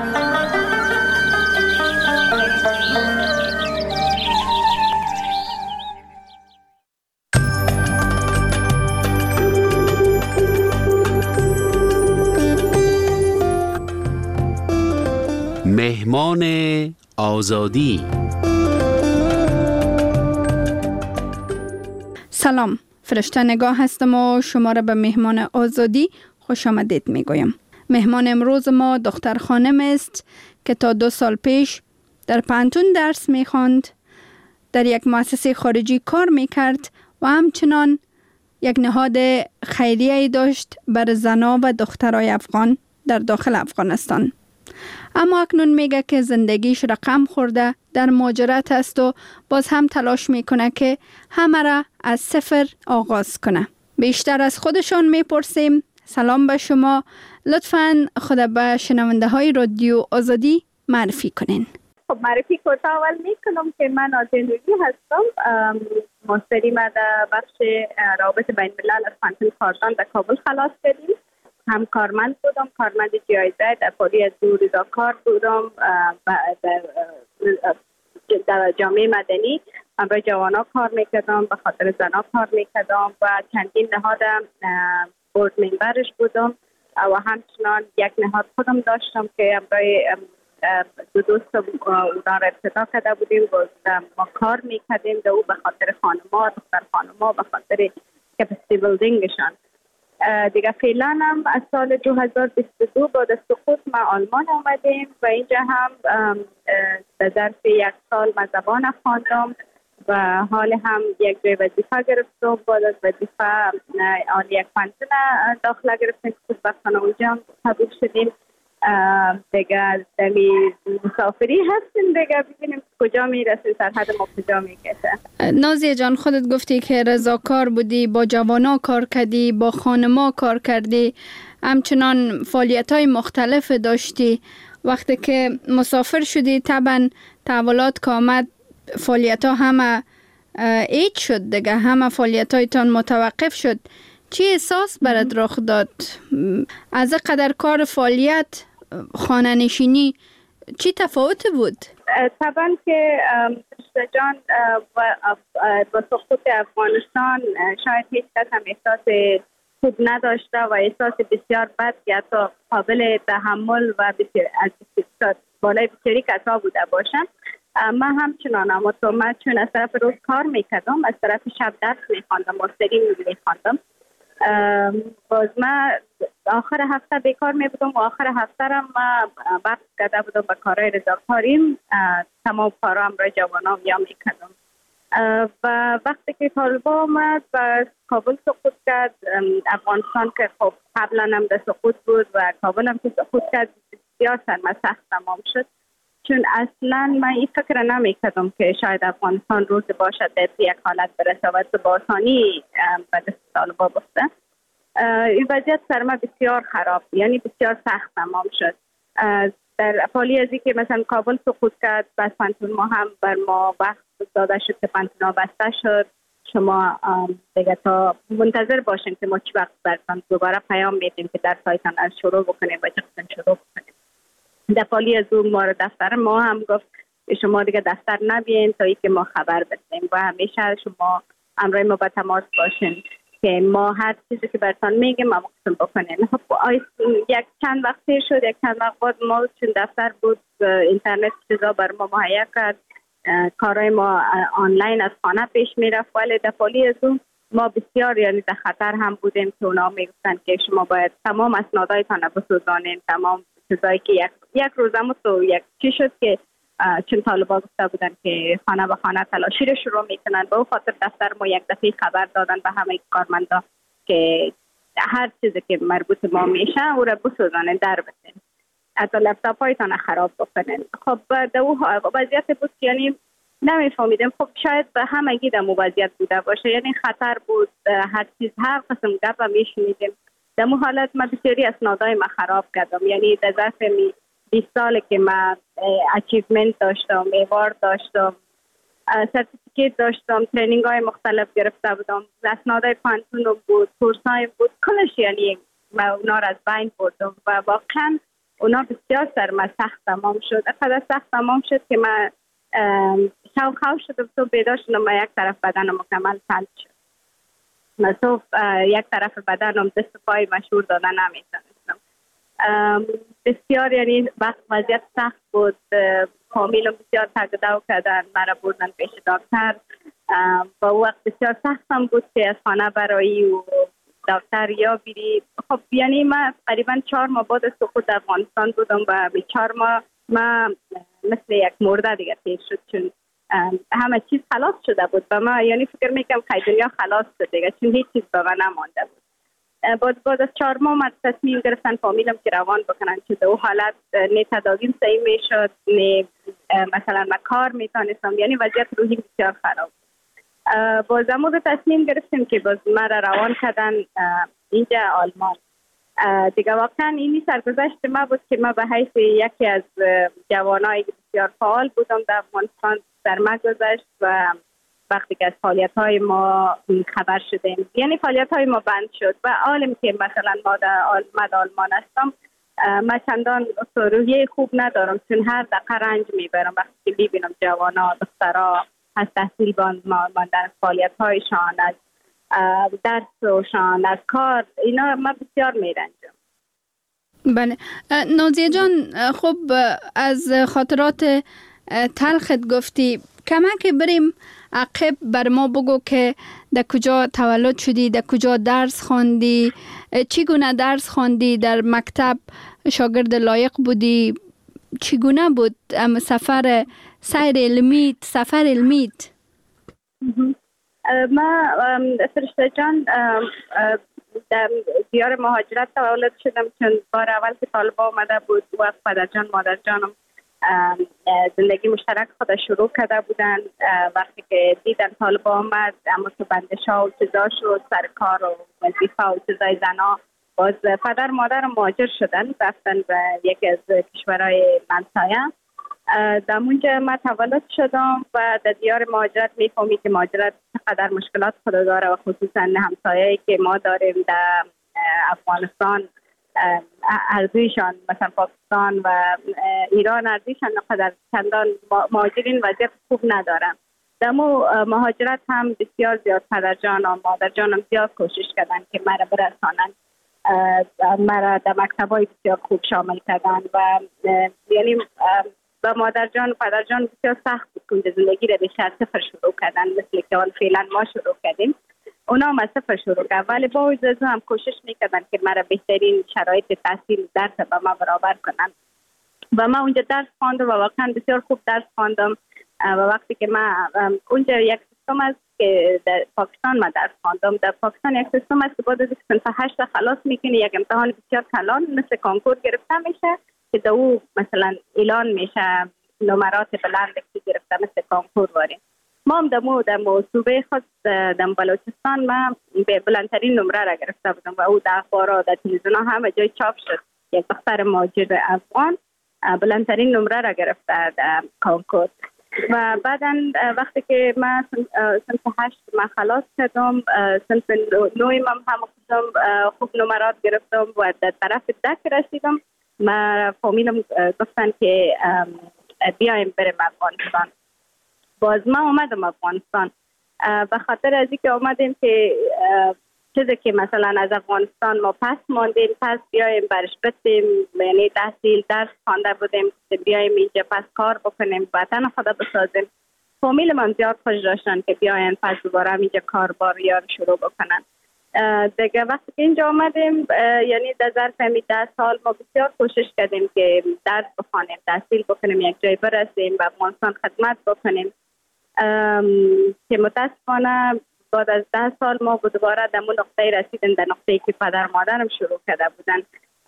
مهمان آزادی. سلام، فرشته نگاه هستم و شما را به مهمان آزادی خوش آمدید میگویم. مهمان امروز ما دختر خانم است که تا 2 سال پیش در پانتون درس میخواند، در یک مؤسسه خارجی کار میکرد و همچنان یک نهاد خیریه‌ای داشت بر زنان و دخترای افغان در داخل افغانستان. اما اکنون میگه که زندگیش رقم خورده، در مهاجرت است و باز هم تلاش میکنه که همه را از صفر آغاز کنه. بیشتر از خودشان میپرسیم. سلام به شما، لطفاً خود به شنونده های رادیو آزادی معرفی کنین. خب معرفی کوتاه اول میکنم که من آزینویی هستم. ماستری ما در بخش روابط بین الملل از پانتون کاردان در کابل خلاص کردیم. هم کارمند بودم، کارمند جایزه در پاری از رضا کار بودم. در جامعه مدنی برای جوانا کار میکردم، به خاطر زنا کار میکردم و چندین نهاد بورد ممبرش بودم و همچنان یک نهاد خودم داشتم که برای 2 دوست اونا را ابتدا کرده بودیم و ما کار میکردیم در او به خاطر خانما، دختر خانما، به خاطر کپاسیتی بیلدینگشان. دیگه فعلا هم از سال 2022 بعد از سقوط ما آلمان آمدیم و اینجا هم در ظرف 1 سال ما زبان خواندم و حال هم یک جای وظیفه گرفتم. بعد از وظیفه آن یک پانتون داخله گرفتیم که خوشبختانه اونجا قبول شدیم. دیگه دمی مسافری هستیم، دیگه ببینیم کجا میرسیم، سرحد ما کجا میکشه. نازیه جان، خودت گفتی که رضاکار بودی، با جوانا کار کردی، با خانما کار کردی، همچنان فعالیت‌های مختلف داشتی. وقتی که مسافر شدی طبعا تحولات که آمد فعالیت‌ها همه ایج شد دیگه، همه فعالیت‌هایتان متوقف شد. چی احساس برات رخ داد؟ از قدر کار فعالیت خانه نشینی چی تفاوت بود؟ طبعا که جان با سقوط افغانستان شاید هیچ کس هم احساس خوب نداشته و احساس بسیار بد که حتی قابل تحمل و از بالای بسیاری کسا بوده باشن. من همچنان، اما تو من چون از طرف روز کار میکردم، از طرف شب درس میخواندم، ماستری میخواندم، باز من آخر هفته بیکار می بودم و آخر هفته را من وقت کرده بودم به کارهای رضاکاریم، تمام کارام را جوانام یا میکردم. و وقتی که طالبان آمد و کابل سقوط کرد، افغانستان که خب قبلا هم در سقوط بود و کابل هم که سقوط کرد، بسیار سخت تمام شد. چون اصلا من این فکر نمی کردم که شاید افغانستان روز باشد در یک حالت برسه و با آسانی به دست طالبان بفته. این وضعیت سر ما بسیار خراب، یعنی بسیار سخت تمام شد. در حالی از که مثلا کابل سقوط کرد، بس پانتون ما هم بر ما وقت داده شد که پانتون بسته شد. شما دیگه تا منتظر باشین که ما چی وقت برتان دوباره پیام میدیم که در سایتان از شروع بکنیم و چقدر شروع بکنیم. در حالی از اون ما دفتر ما هم گفت شما دیگه دفتر نبین تا اینکه ما خبر بدیم و همیشه شما همراه ما به تماس باشین که ما هر چیزی که برتان میگیم ما مقسم بکنین. خب یک چند وقت شد، یک چند وقت بعد ما چون دفتر بود اینترنت چیزا بر ما مهیا کرد، کارهای ما آنلاین از خانه پیش میرفت، ولی در حالی از اون ما بسیار یعنی در خطر هم بودیم که اونا میگفتن که شما باید تمام اسنادایتان بسوزانین، تمام چیزایی که یک روزم تو یک چی شد که چون طالبان گفته بودن که خانه به خانه تلاشی رو شروع میکنن، به خاطر دفتر ما یک دفعه خبر دادن به همه کارمندا که هر چیزی که مربوط ما میشه او را بسوزانن، در بسین، حتی لپتاپ هایتان خراب بکنن. خب در اون وضعیت بود یعنی نمیفهمیدم، خب شاید به همگی در وضعیت بوده باشه، یعنی خطر بود، هر چیز هر قسم گپ میشنیدیم. در اون حالت من بسیاری اسنادای ما خراب کردم، یعنی در ظرف 20 سال که من اچیومنت داشتم، ایوارد داشتم، سرتیفیکیت داشتم، ترینینگ های مختلف گرفته بودم، اسنادای پانتون بود، کورس های بود، کلش یعنی من اونا را از بین بردم و واقعا اونا بسیار سر من سخت تمام شد. اقدر سخت تمام شد که من خواه شدم، تو بیدار شدم و یک طرف بدنم مکمل فلج شد. صرف یک طرف بدنم دست پای مشهور دادن نمیتونستم. بسیار یعنی وضعیت سخت بود، فامیلم بسیار تگدو کردن، مرا بردن پیش دکتر. با وقت بسیار سختم بود که از خانه برایی و دکتر یا بیری. خب یعنی من قریبا 4 ماه بعد از سقوط افغانستان بودم و به 4 ماه من مثل یک مرده دیگه تیر شد، چون همه چیز خلاص شده بود و من یعنی فکر میکنم که دنیا خلاص شد دیگه، چون هیچ چیز به من نمانده بود. بعد از 4 ماه من تصمیم گرفتن فامیلم که روان بکنن، چون در اون حالت نه تداویم صحیح میشد، نه مثلا من کار میتونستم، یعنی وضعیت روحی بسیار خراب. باز امروز تصمیم گرفتیم که باز من روان کردن اینجا آلمان. دیگه واقعا اینی سرگذشت ما بود که ما به حیث یکی از جوانایی بسیار فعال بودم در افغانستان در ما گذشت و وقتی که از فعالیت‌های ما خبر شدیم، یعنی فعالیت‌های ما بند شد و عالم که مثلا ما در آلمان هستم، من چندان روحیه خوب ندارم، چون هر دقیقه رنج میبرم وقتی که میبینم جوانا دخترها از تحصیل ماندن، فعالیت‌هایشان، از درسشان، از کار، اینا من بسیار میرنجم. بله نازیه جان، خب از خاطرات تلخت گفتی، کمک بریم عقب بر ما بگو که در کجا تولد شدی، در کجا درس خواندی، چگونه درس خواندی، در مکتب شاگرد لایق بودی، چگونه بود سفر علمیت؟ ما فرشته جان در دیار مهاجرت تولد شدم، چون بار اول که طالبان آمده بود و پدر جان مادر جانم زندگی مشترک خود شروع کرده بودن. وقتی که دیدن طالبان آمد، اما تو بندش ها و چیزا شد، سر کار و وظیفه و چیزای زنا، باز پدر مادر مهاجر شدن، رفتن به یکی از کشورهای همسایه در اونجا من تولد شدم و در دیار مهاجرت میفهمی که مهاجرت چقدر مشکلات خود داره و خصوصا همسایه‌ای که ما داریم در افغانستان ارزششان مثلا پاکستان و ایران ارزششان نقدر چندان مهاجرین وضعیت خوب ندارن. در مهاجرت هم بسیار زیاد پدرجان و مادرجانم زیاد کوشش کردن که مرا برسانن، مرا در مکتبای بسیار خوب شامل کردن و یعنی با مادرجان و پدرجان بسیار سخت بود که زندگی را به صفر شروع کردن، مثل که آن فعلا ما شروع کردیم. اونا هم از صفر شروع کردن ولی با وجود هم کوشش میکردن که مرا بهترین شرایط تحصیل درس با ما برابر کنن و ما اونجا درس خواندم و واقعا بسیار خوب درس خواندم. و وقتی که من اونجا یک سیستم است که در پاکستان من درس خواندم، در پاکستان یک سیستم است که بعد از صنف 8 خلاص میکنی یک امتحان بسیار کلان مثل کنکور گرفته میشه که در او مثلا اعلان میشه نمرات بلند که گرفته مثل کنکور واریم. ما هم در صوبه خود در بلوچستان ما بلندترین نمره را گرفته بودم و او در اخبار در تلویزیون همه جای چاپ شد. یک دختر مهاجر افغان بلندترین نمره را گرفته در کنکور. و بعدا وقتی که من صنف 8 من خلاص کردم، صنف 9 هم خوب نمرات گرفتم و در طرف دک رسیدم. ما فامیلم گفتن که بیایم بریم افغانستان. باز ما اومدم افغانستان به خاطر از اینکه اومدیم که چیزی که مثلا از افغانستان ما پس ماندیم پس بیایم برش بتیم، یعنی تحصیل درس خوانده بودیم بیایم اینجا پس کار بکنیم وطن خدا بسازیم. فامیل من زیاد خوش داشتن که بیاین پس دوباره اینجا کار بار شروع بکنن. دیگه وقتی که اینجا آمدیم یعنی در ظرف 10 سال ما بسیار کوشش کردیم که درس بخوانیم، تحصیل بکنیم، یک جای برسیم و افغانستان خدمت بکنیم که متاسفانه بعد از 10 سال ما دوباره در اون نقطه رسیدیم، در نقطه‌ای که پدر مادرم شروع کرده بودن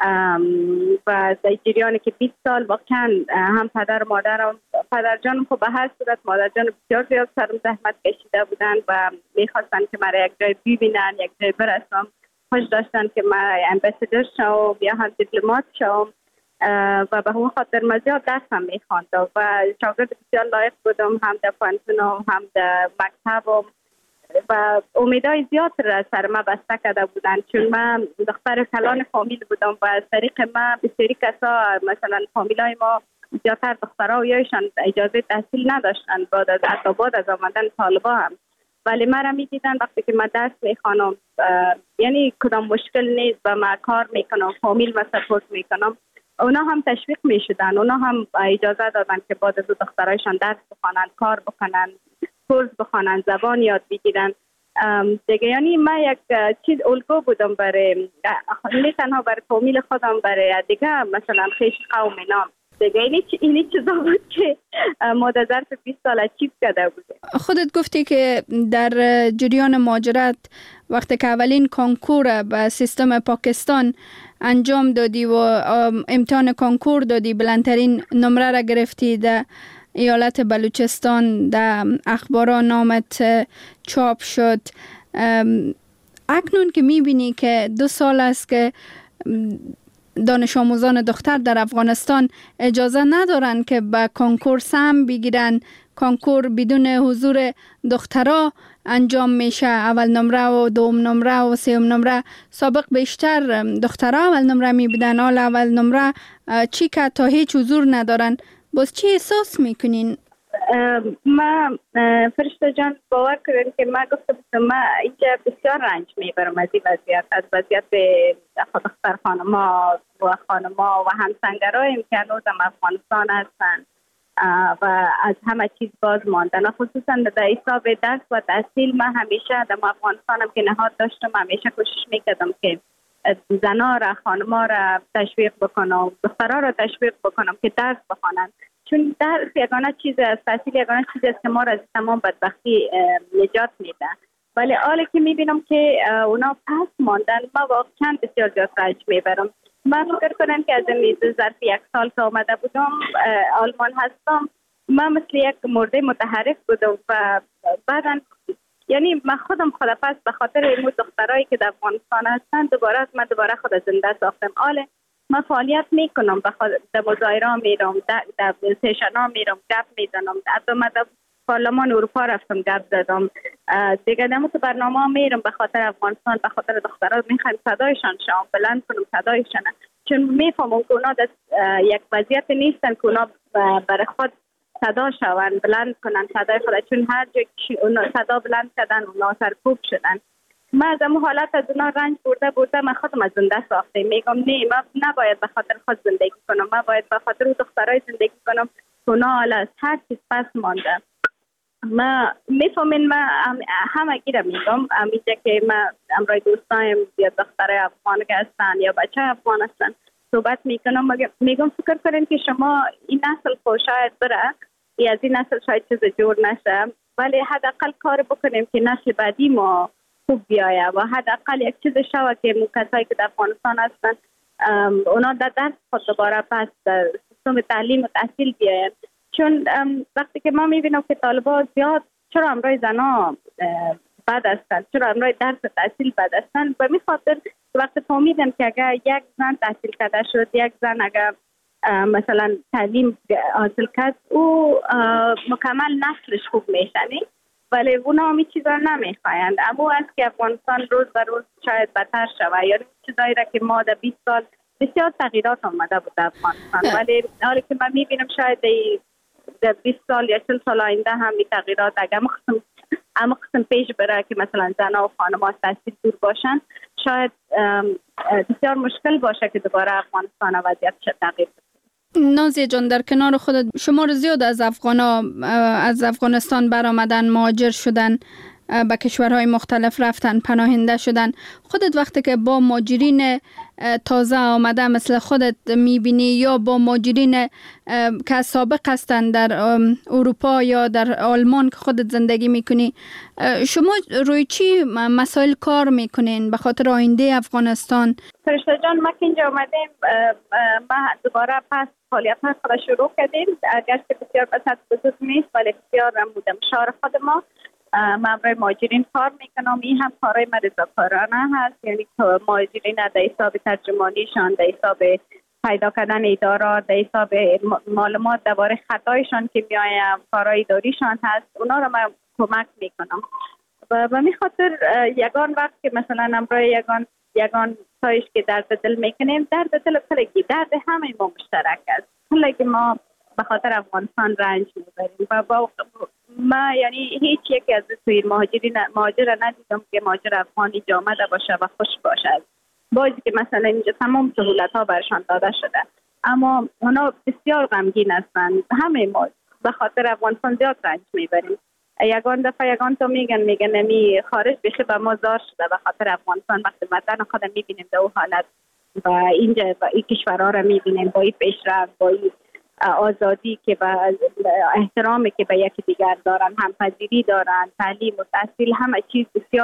و در جریانی که 20 سال واقعا هم پدر مادرم پدر جانم خب به هر صورت مادر جان بسیار زیاد سرم زحمت کشیده بودن و میخواستن که مرا یک جای ببینن، یک جای برسم. خوش داشتن که من امباسادور شوم یا هم دیپلمات شوم و به همون خاطر من زیاد درسم میخواندم و شاگرد بسیار لایق بودم، هم در پانتونم هم در مکتبم و امیدهای زیاد را سر ما بسته کرده بودن چون من دختر کلان فامیل بودم و از طریق من بسیاری کسا مثلا فامیلای ما زیادتر دخترها و یایشان اجازه تحصیل نداشتن بعد از آمدن طالبا هم، ولی من را میدیدن وقتی که من درس میخوانم یعنی کدام مشکل نیست و من کار میکنم، فامیل ما سپورت میکنم، اونا هم تشویق میشدن، اونا هم اجازه دادن که بعد از دخترایشان درس بخوانن، کار بکنن، کورس بخوانن، زبان یاد بگیرن دیگه. یعنی من یک چیز الگو بودم برای نه تنها برای فامیل خودم، برای دیگه مثلا خیش قوم اینا دیگه. اینی چیزا بود که ما در ظرف 20 سال اچیو کرده بودیم. خودت گفتی که در جریان مهاجرت وقتی که اولین کنکور به سیستم پاکستان انجام دادی و امتحان کنکور دادی، بلندترین نمره را گرفتی در ایالت بلوچستان، در اخبارا نامت چاپ شد. اکنون که میبینی که 2 سال است که دانش آموزان دختر در افغانستان اجازه ندارن که به کنکور سهم بگیرن، کنکور بدون حضور دخترها انجام میشه، اول نمره و دوم نمره و سوم نمره. سابق بیشتر دخترها اول نمره میبودن، حالا اول نمره چی که تا هیچ حضور ندارن. باز چی احساس میکنین؟ ما فرشته جان باور کنین که ما گفتم ما اینجا بسیار رنج میبرم از این وضعیت، از وضعیت دختر خانما و خانما و همسنگرایم که هنوز هم افغانستان هستن و از همه چیز باز ماندن و خصوصا در حساب درس و تحصیل. من همیشه در افغانستانم که نهاد داشتم همیشه کوشش میکردم که زنها را، خانما را تشویق بکنم، دخترها را تشویق بکنم که درس بخوانن، چون درس یگانه چیز است، تحصیل یگانه چیز است که ما را از تمام بدبختی نجات میده. ولی حالی که میبینم که اونا پس ماندن ما واقعا بسیار زیاد رنج میبرم. من فکر کنم که از این ظرف 1 سال که آمده بودم آلمان هستم، من مثل یک مرده متحرک بودم و بعدا یعنی من خودم به خاطر این دخترایی که در افغانستان هستن دوباره خود زنده ساختم. آله ما فعالیت میکنم، در مظاهره میرم، در سشن ها میرم، گپ میزنم، حتی من در پارلمان اروپا رفتم گپ زدم دیگه. در تو برنامه میرم به خاطر افغانستان، به خاطر دخترها میخوایم صدایشان شام بلند کنم صدایشان، چون میفهمم که اونا در یک وضعیت نیستن که اونا برای خود صدا شوند، بلند کنن صدای خود، چون هر جا اونا صدا بلند کردن اونا سرکوب شدن. من از اون حالت از اونا رنج برده من خودم از زنده ساخته. میگم نه، من نباید به خاطر خود زندگی کنم، من باید به خاطر اون دخترای زندگی کنم که اونا حالا از هر چیز پس مانده. ما میفهمین، من همه گیره میگم امیجا که من امروی دوستایم یا دخترای افغان که هستن یا بچه افغان هستن صحبت میکنم، میگم فکر کنین که شما این نسل خود شاید بره یا از این نسل شاید چیز جور نشه، ولی حداقل کار بکنیم که نسل بعدی ما خوب بیایه و حداقل یک چیز شوه که کسایی که در افغانستان هستن اونا در درس خود دوباره پس در سیستم تعلیم و تحصیل بیاین. چون وقتی که ما میبینم که طالبان زیاد چرا امروی زنا بد هستن، چرا امروی درس تحصیل بد هستن، به می خاطر وقتی فهمیدم که اگر یک زن تحصیل کرده شد، یک زن اگر مثلا تعلیم حاصل کرد او مکمل نسلش خوب میشنی، ولی اونا همی چیزا نمیخوایند. اما از که افغانستان روز به روز شاید بدتر شود، یعنی چیزایی را که ما در 20 سال بسیار تغییرات آمده بود در افغانستان، ولی حالی که من میبینم شاید در 20 سال یا 40 سال آینده هم این تغییرات اگر قسم پیش بره که مثلا زنها و خانم‌ها از تحصیل دور باشن، شاید بسیار مشکل باشه که دوباره افغانستان وضعیت تغییر بده. نازیه جان، در کنار خودت شمار زیاد از از افغانستان برآمدن، مهاجر شدن، به کشورهای مختلف رفتن، پناهنده شدن. خودت وقتی که با مهاجرین تازه آمده مثل خودت میبینی یا با مهاجرین که سابق هستن در اروپا یا در آلمان که خودت زندگی میکنی، شما روی چی مسائل کار میکنین به خاطر آینده افغانستان؟ فرشته جان، ما که اینجا آمدیم ما دوباره پس فعالیت ها خود شروع کردیم، اگرچه بسیار بسیار بزرگ نیست ولی بسیار مشار خود ما. من برای مهاجرین کار میکنم، این هم کارهای رضاکارانه هست، یعنی مهاجرین در حساب ترجمانیشان، در حساب پیدا کردن ادارات، در حساب معلومات درباره خطایشان که میایم، کارهای اداریشان هست، اونا رو من کمک میکنم. و به می خاطر یگان وقت که مثلا امروی یگان تایش که درد دل میکنیم، درد دل کلگی درد همه ما مشترک است، کلگی ما به خاطر افغانستان رنج میبریم و ما یعنی هیچ یکی از توی مهاجر ندیدم که مهاجر افغانی آمده باشه و خوش باشه، باید که مثلا اینجا تمام سهولت ها برشان داده شده، اما اونا بسیار غمگین هستند. همه ما به خاطر افغانستان زیاد رنج میبریم. یگان تو میگن نمی خارج بشه به ما زار شده به خاطر افغانستان، وقتی وطن خودم میبینیم در اون حالت و اینجا و این کشورها رو میبینیم با این پیشرفت، با این آزادی که با احترامی که به یکی دیگر دارن، همپذیری دارن، تعلیم و تحصیل، همه چیز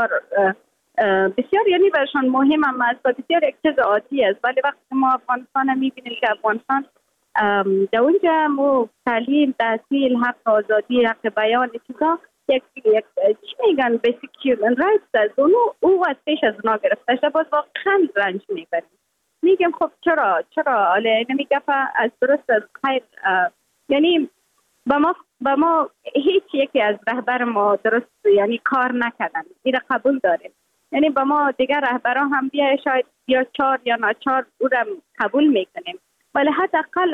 بسیار یعنی برشان مهم هم است و بسیار یک چیز عادی است. ولی وقتی ما افغانستان میبینیم که افغانستان در اونجا مو تعلیم، تحصیل، حق آزادی، حق بیان چیزا یک چی میگن بیسیک هیومن رایتس است، او از پیش از اونا گرفته شده، باز واقعا رنج میبریم. میگم خب چرا حالا نمیگه از درست از خیر، یعنی با ما هیچ یکی از رهبر ما درست یعنی کار نکردن، این قبول داریم، یعنی با ما دیگر رهبران هم بیا شاید یا 4 یا ناچار او را قبول میکنیم، ولی حداقل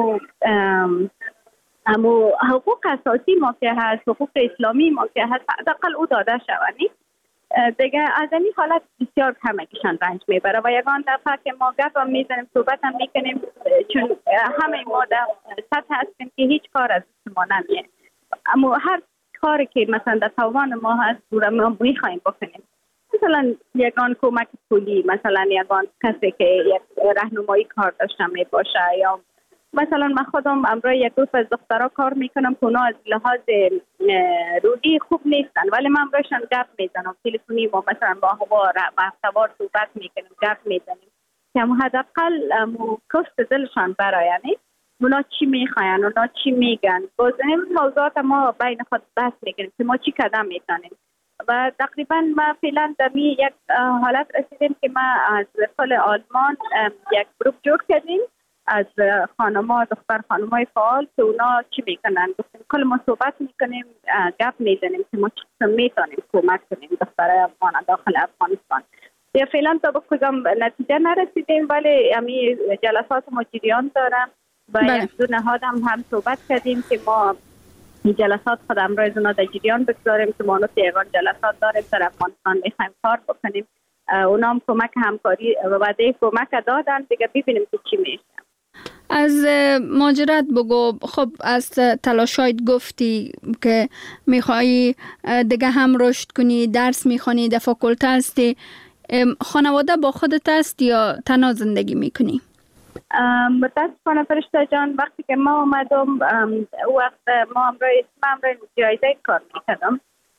امو حقوق اساسی ما که هست، حقوق اسلامی ما که هست، حداقل او داده شوند. دیگه از این حالت بسیار کمکشان رنج میبره و یگان دفعه که ما گپ هم میزنیم، صحبت هم میکنیم، چون همه ما در سطح هستیم که هیچ کار از ما نمیه، اما هر کاری که مثلا در توان ما هست ما میخوایم بکنیم. مثلا یگان کمک پولی، مثلا یگان کسی که یک راهنمایی کار داشته می باشه، یا مثلا من خودم امروز یک گروه از دخترها کار میکنم که اونا از لحاظ روحی خوب نیستن، ولی من امروزشان گپ میزنم تلفنی، ما مثلا با هفته‌وار صحبت میکنیم، گپ میزنیم که حداقل کست دلشان برایانی اونا چی میخواین، اونا چی میگن. باز این موضوعات ما بین خود بحث میکنیم که ما چی قدم میتونیم و تقریبا ما فعلا در یک حالت رسیدیم که ما از کل آلمان یک گروپ جور کردیم از خانما دختر خانمای فعال که اونا چی میکنن. گفتیم کل ما صحبت میکنیم، گپ میزنیم که ما چی میتونیم کمک کنیم دخترای افغان داخل افغانستان. یا فعلا تا به کدام نتیجه نرسیدیم، ولی امی جلسات ما جریان دارم و یک دو نهاد هم صحبت کردیم که ما این جلسات خود امروز اونا در جریان بگذاریم که ما یگان جلسات داریم در افغانستان میخوایم کار بکنیم. اونا هم کمک همکاری و وعده کمک دادن، دیگه ببینیم که چی میشه. از ماجرات بگو. خب از تلاشایت گفتی که میخوایی دیگه هم رشد کنی، درس میخوانی، در فاکولته هستی. خانواده با خودت است یا تنها زندگی میکنی؟ متاسفانه فرشته جان وقتی که ما اومدم وقت ما امروز جایزه کار میکردم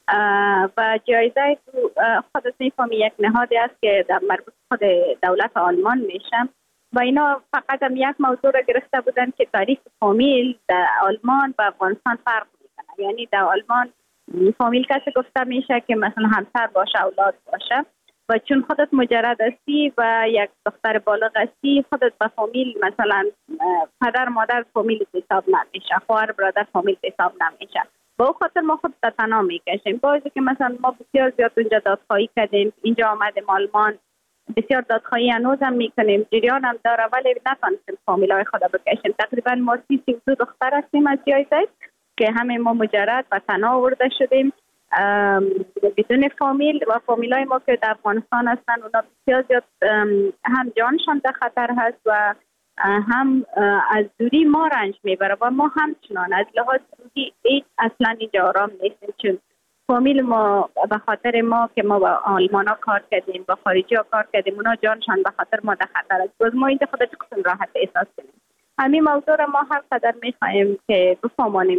و جایزه خودت میفهمی یک نهادی است که در مربوط خود دولت آلمان میشم و اینا فقط هم یک موضوع را گرفته بودن که تاریخ فامیل در آلمان و افغانستان فرق میکنه. یعنی در آلمان فامیل کسی گفته میشه که مثلا همسر باشه، اولاد باشه، و چون خودت مجرد هستی و یک دختر بالغ هستی خودت با فامیل مثلا پدر مادر فامیل حساب نمیشه، خواهر برادر فامیل حساب نمیشه. با خاطر ما خود تنها میکشیم. بازی که مثلا ما بسیار زیاد اونجا دادخواهی کردیم، اینجا آمدیم آلمان بسیار دادخواهی هنوز هم میکنیم، جریان هم داره، ولی نتونستیم فامیلای خود بکشیم. تقریبا ما 32 دختر هستیم از جایزه که همه ما مجرد و تنها آورده شدیم بدون فامیل و فامیلای ما که در افغانستان هستن اونا بسیار زیاد هم جانشان در خطر هست و هم از دوری ما رنج میبره و ما همچنان از لحاظ روحی اصلا اینجا آرام نیستیم، چون فامیل ما به خاطر ما که ما با آلمان ها کار کردیم، با خارجی ها کار کردیم، اونا جانشان به خاطر ما در خطر است. باز ما اینجا خودت قسم راحت احساس کنیم. همین موضوع را ما هر قدر میخواهیم که بفهمانیم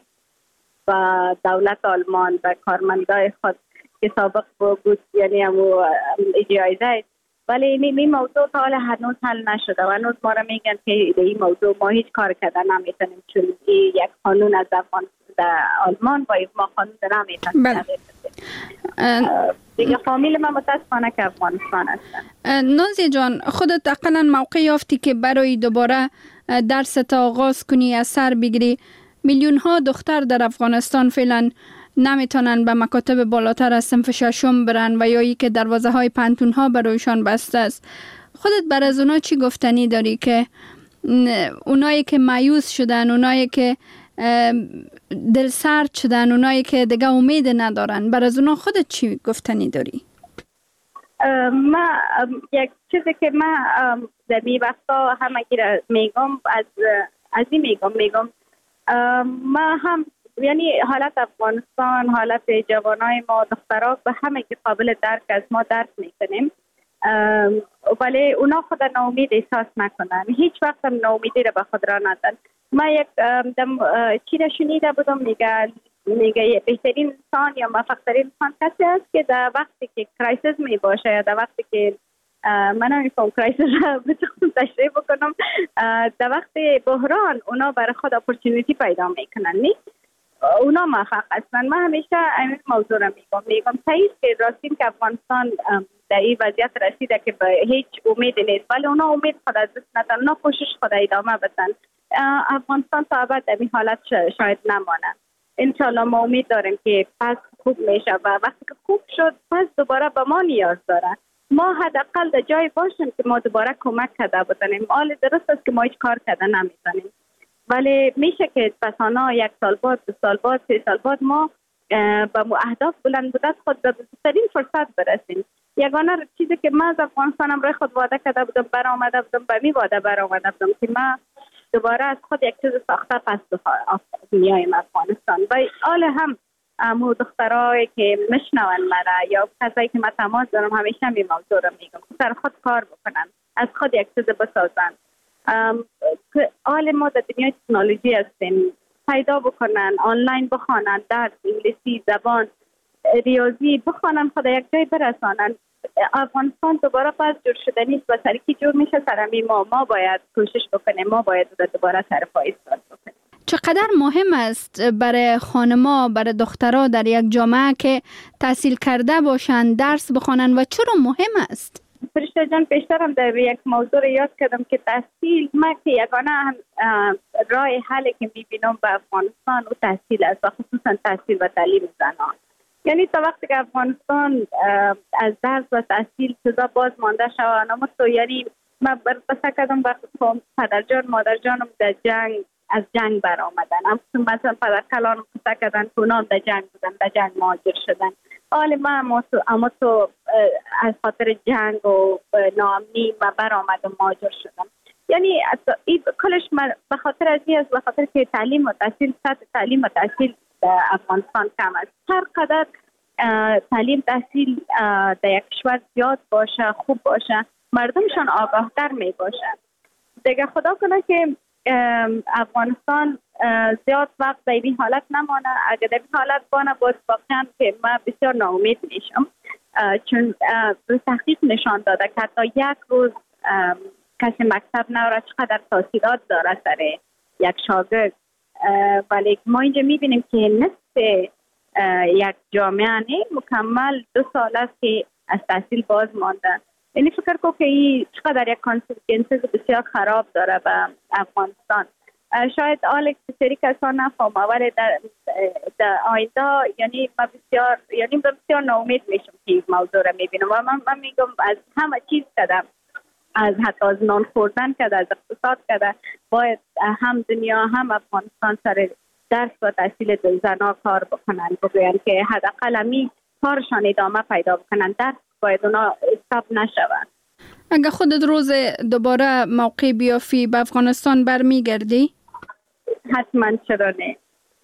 و دولت آلمان و کارمندای خود که سابق بود، یعنی همو جایزه، ولی این موضوع تا حالا هنوز حل نشده و هنوز ما را میگن که این موضوع ما هیچ کار کردن نمیتونیم، چون یک قانون از در آلمان و ما قانون نمیتونیم. دیگه فامیل ما متاسفانه که افغانستان هستن. نازی جان، خودت اقلا موقع یافتی که برای دوباره درس تا آغاز کنی، از سر بگیری. میلیون ها دختر در افغانستان فعلا نمیتونن به مکاتب بالاتر از صنف ششم برن و یا ای که دروازه های پانتون ها برایشان بسته است. خودت بر از اونا چی گفتنی داری که اونایی که مایوس شدن، اونایی که دل سرد شدن، اونایی که دیگه امید ندارن، بر از اونا خودت چی گفتنی داری؟ ما یک چیزی که ما در این وقتا همگی را میگم از این میگم ما هم یعنی حالت افغانستان، حالت جوانای ما دخترها به همه که قابل درک از ما درک میکنیم، ولی اونا خود ناامید احساس نکنن، هیچ وقت هم ناامیدی را به خود را ندن. ما یک چی را شنیده بودم، میگه بهترین انسان یا موفق‌ترین انسان کسی است که در وقتی که کرایسیس می باشه یا در وقتی که من نمی‌فهم کرایسیس را بتونم تشریح بکنم، در وقت بحران اونا برای خود اپورتونیتی پیدا میکنن، نیست اونا موفق هستن. من همیشه این موضوع را میگم صحیح که راستین که افغانستان در این وضعیت رسیده که به هیچ امید نیست، ولی اونا امید خود از دست ندن، اونا کوشش خود ادامه بدن. افغانستان تا ابد در این حالت شاید نمانه. انشالله ما امید داریم که پس خوب میشه و وقتی که خوب شد پس دوباره به ما نیاز داره. ما حداقل در جای باشیم که ما دوباره کمک کرده بتونیم. حال درست است که ما هیچ کار کرده نمیتونیم، ولی میشه که پسانا 1 سال بعد، 2 سال بعد، 3 سال بعد ما با اهداف بلند مدت خود به بهترین فرصت برسیم. یگانه چیزی که من از افغانستانم روی خود وعده کرده بودم، برآمده بودم، به می وعده برآمده بودم که من دوباره از خود یک چیز ساخته پس میایم افغانستان. و حال هم امو دخترایی که میشنون مرا یا کسایی که من تماس دارم همیشه می موضوع رو میگم سر خود کار بکنن، از خود یک چیز بسازن. حال ما در دنیای تکنولوژی هستیم، پیدا بکنن، آنلاین بخوانن، درس انگلیسی، زبان، ریاضی بخوانن، خود یک جای برسانن. افغانستان دوباره پس جور شده نیست و سرکی جور میشه سرمی ما باید کوشش بکنیم، ما باید دوباره سر پای ایستاد بکنیم. چقدر مهم است برای خانما، برای دخترها در یک جامعه که تحصیل کرده باشند، درس بخوانند و چرا مهم است؟ فرشته جان، پیشترم در یک موضوع یاد کردم که تحصیل، ما که یگانه راه حلی که میبینم به افغانستان و تحصیل است و خصوصا تحصیل و تعلیم زنان. یعنی تا وقتی که افغانستان از درس و تحصیل چیزا باز مانده شود، اما تو یعنی من بسته کردم وقتی پدر جان مادر جانم در جنگ از جنگ برآمدن، مثلا پدر کلانم بسته کردن که اونام در جنگ بودن، در جنگ مهاجر شدن. حالا من اما تو از خاطر جنگ و ناامنی من برآمدم مهاجر شدم. یعنی کلش من به خاطر از این است، به خاطر که تعلیم و تحصیل، سطح تعلیم و تحصیل در افغانستان کم است. هر قدر تعلیم تحصیل در یک کشور زیاد باشه، خوب باشه، مردمشان آگاهتر می باشن. دیگه خدا کنه که افغانستان زیاد وقت در این حالت نمانه. اگر در این حالت بانه باید واقعا که من بسیار ناامید میشم، چون تحقیق نشان داده که حتی یک روز کسی مکتب نوره چقدر تاثیرات داره سر یک شاگرد. ولی ما اینجا میبینیم که نصف یک جامعه مکمل 2 سال است که از تحصیل باز مانده. یعنی فکر کنم که این چقدر یک کانسیکونسز بسیار خراب داره به افغانستان. شاید آلک بسیاری کسان نفهمه، ولی در آینده یعنی من بسیار ناامید میشم که این موضوع را میبینم و من میگم از همه چیز کردم، از حتی از نان خوردن کرده، از اقتصاد کرده، باید هم دنیا هم افغانستان سر درس و تحصیل زنان کار بکنن، بگوین که حداقل همی کارشان ادامه پیدا بکنن، درس باید اونا استاپ نشود. اگه خودت روز دوباره موقع بیافی به افغانستان برمیگردی؟ حتما چرا نه.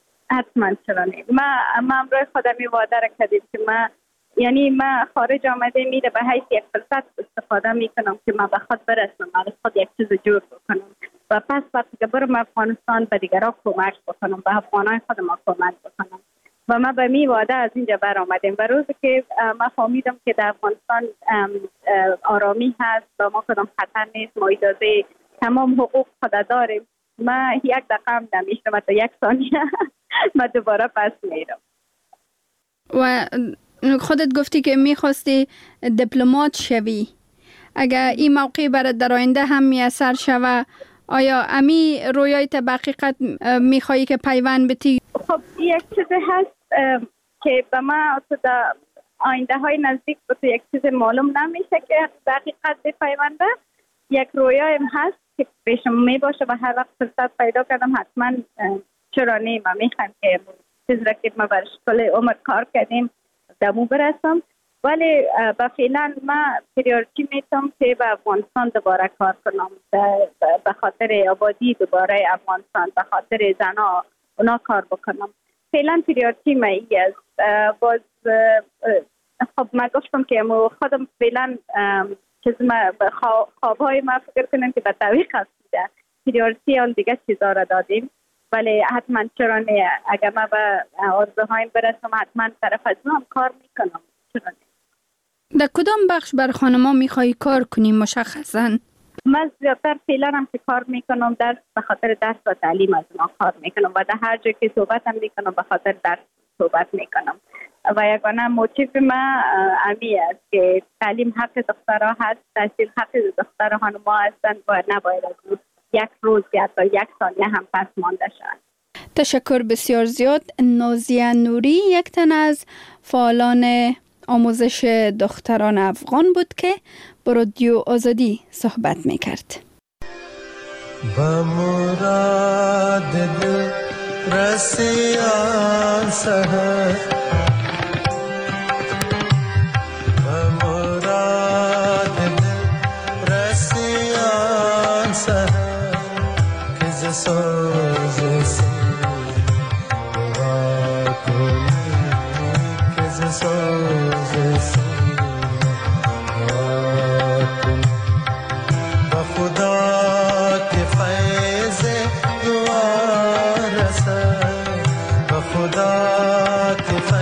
ما امروز خودم وعده را کردیم که من خارج آمده میره به حیث یک فرصت استفاده میکنم که من به خود برسم، از خود یک چیز جور بکنم و پس وقتی که برم افغانستان به دیگران کمک بکنم، به افغانای خود ما کمک بکنم. و ما به می وعده از اینجا بر آمدیم و روزی که ما فهمیدم که در افغانستان آرامی هست و ما کدام خطر نیست، ما اجازه تمام حقوق خود داریم، ما یک دقیقه هم نمیشتم، تا 1 ثانیه ما دوباره پس میرم. و خودت گفتی که میخواستی دیپلمات شوی. اگر این موقع برات در آینده هم میسر شوه، آیا امی رویایت به حقیقت میخوایی که پیوند بتی؟ خب یک چیزی هست که به ما تو در آینده های نزدیک به تو یک چیز معلوم نمیشه که به حقیقت بپیونده. یک رویایم هست که پیشم می باشه و هر وقت فرصت پیدا کردم حتما چرا نه، من میخوام که چیز را که ما برش کل عمر کار کردیم دمو برسم. ولی با فعلا من پریورتی میتونم که به افغانستان دوباره کار کنم، به خاطر آبادی دوباره افغانستان، به خاطر زنا اونا کار بکنم. فعلا پریورتی من ای است. باز خب من گفتم که خودم فعلا خوابهای ما فکر کنم که به تعویق هستیده، پریورتی اون دیگه چیزا را دادیم. ولی حتما چرا نه، اگر من به آرزوهایم برسم حتما طرف از هم کار میکنم. چرا نه. در کدام بخش بر خانما میخوایی کار کنی مشخصا؟ من زیادتر فعلا هم که کار میکنم به خاطر درس و تعلیم از ما کار میکنم و در هر جا که صحبت هم میکنم به خاطر درس صحبت میکنم و یگانه موتیو من امی است که تعلیم حق دخترها هست، تحصیل حق دختر خانما هستند و نباید از یک روز یا تا 1 ثانیه هم پس مانده شد. تشکر بسیار زیاد. نازیه نوری یک تن از فعالان آموزش دختران افغان بود که با رادیو آزادی صحبت میکرد. با مراد دل رسیان سهر، با مراد دل رسیان سهر که ز سوز سیر دعا کنی، که ز سوز سیر دعا کنی. با خدا که فیض دعا رسد، با خدا که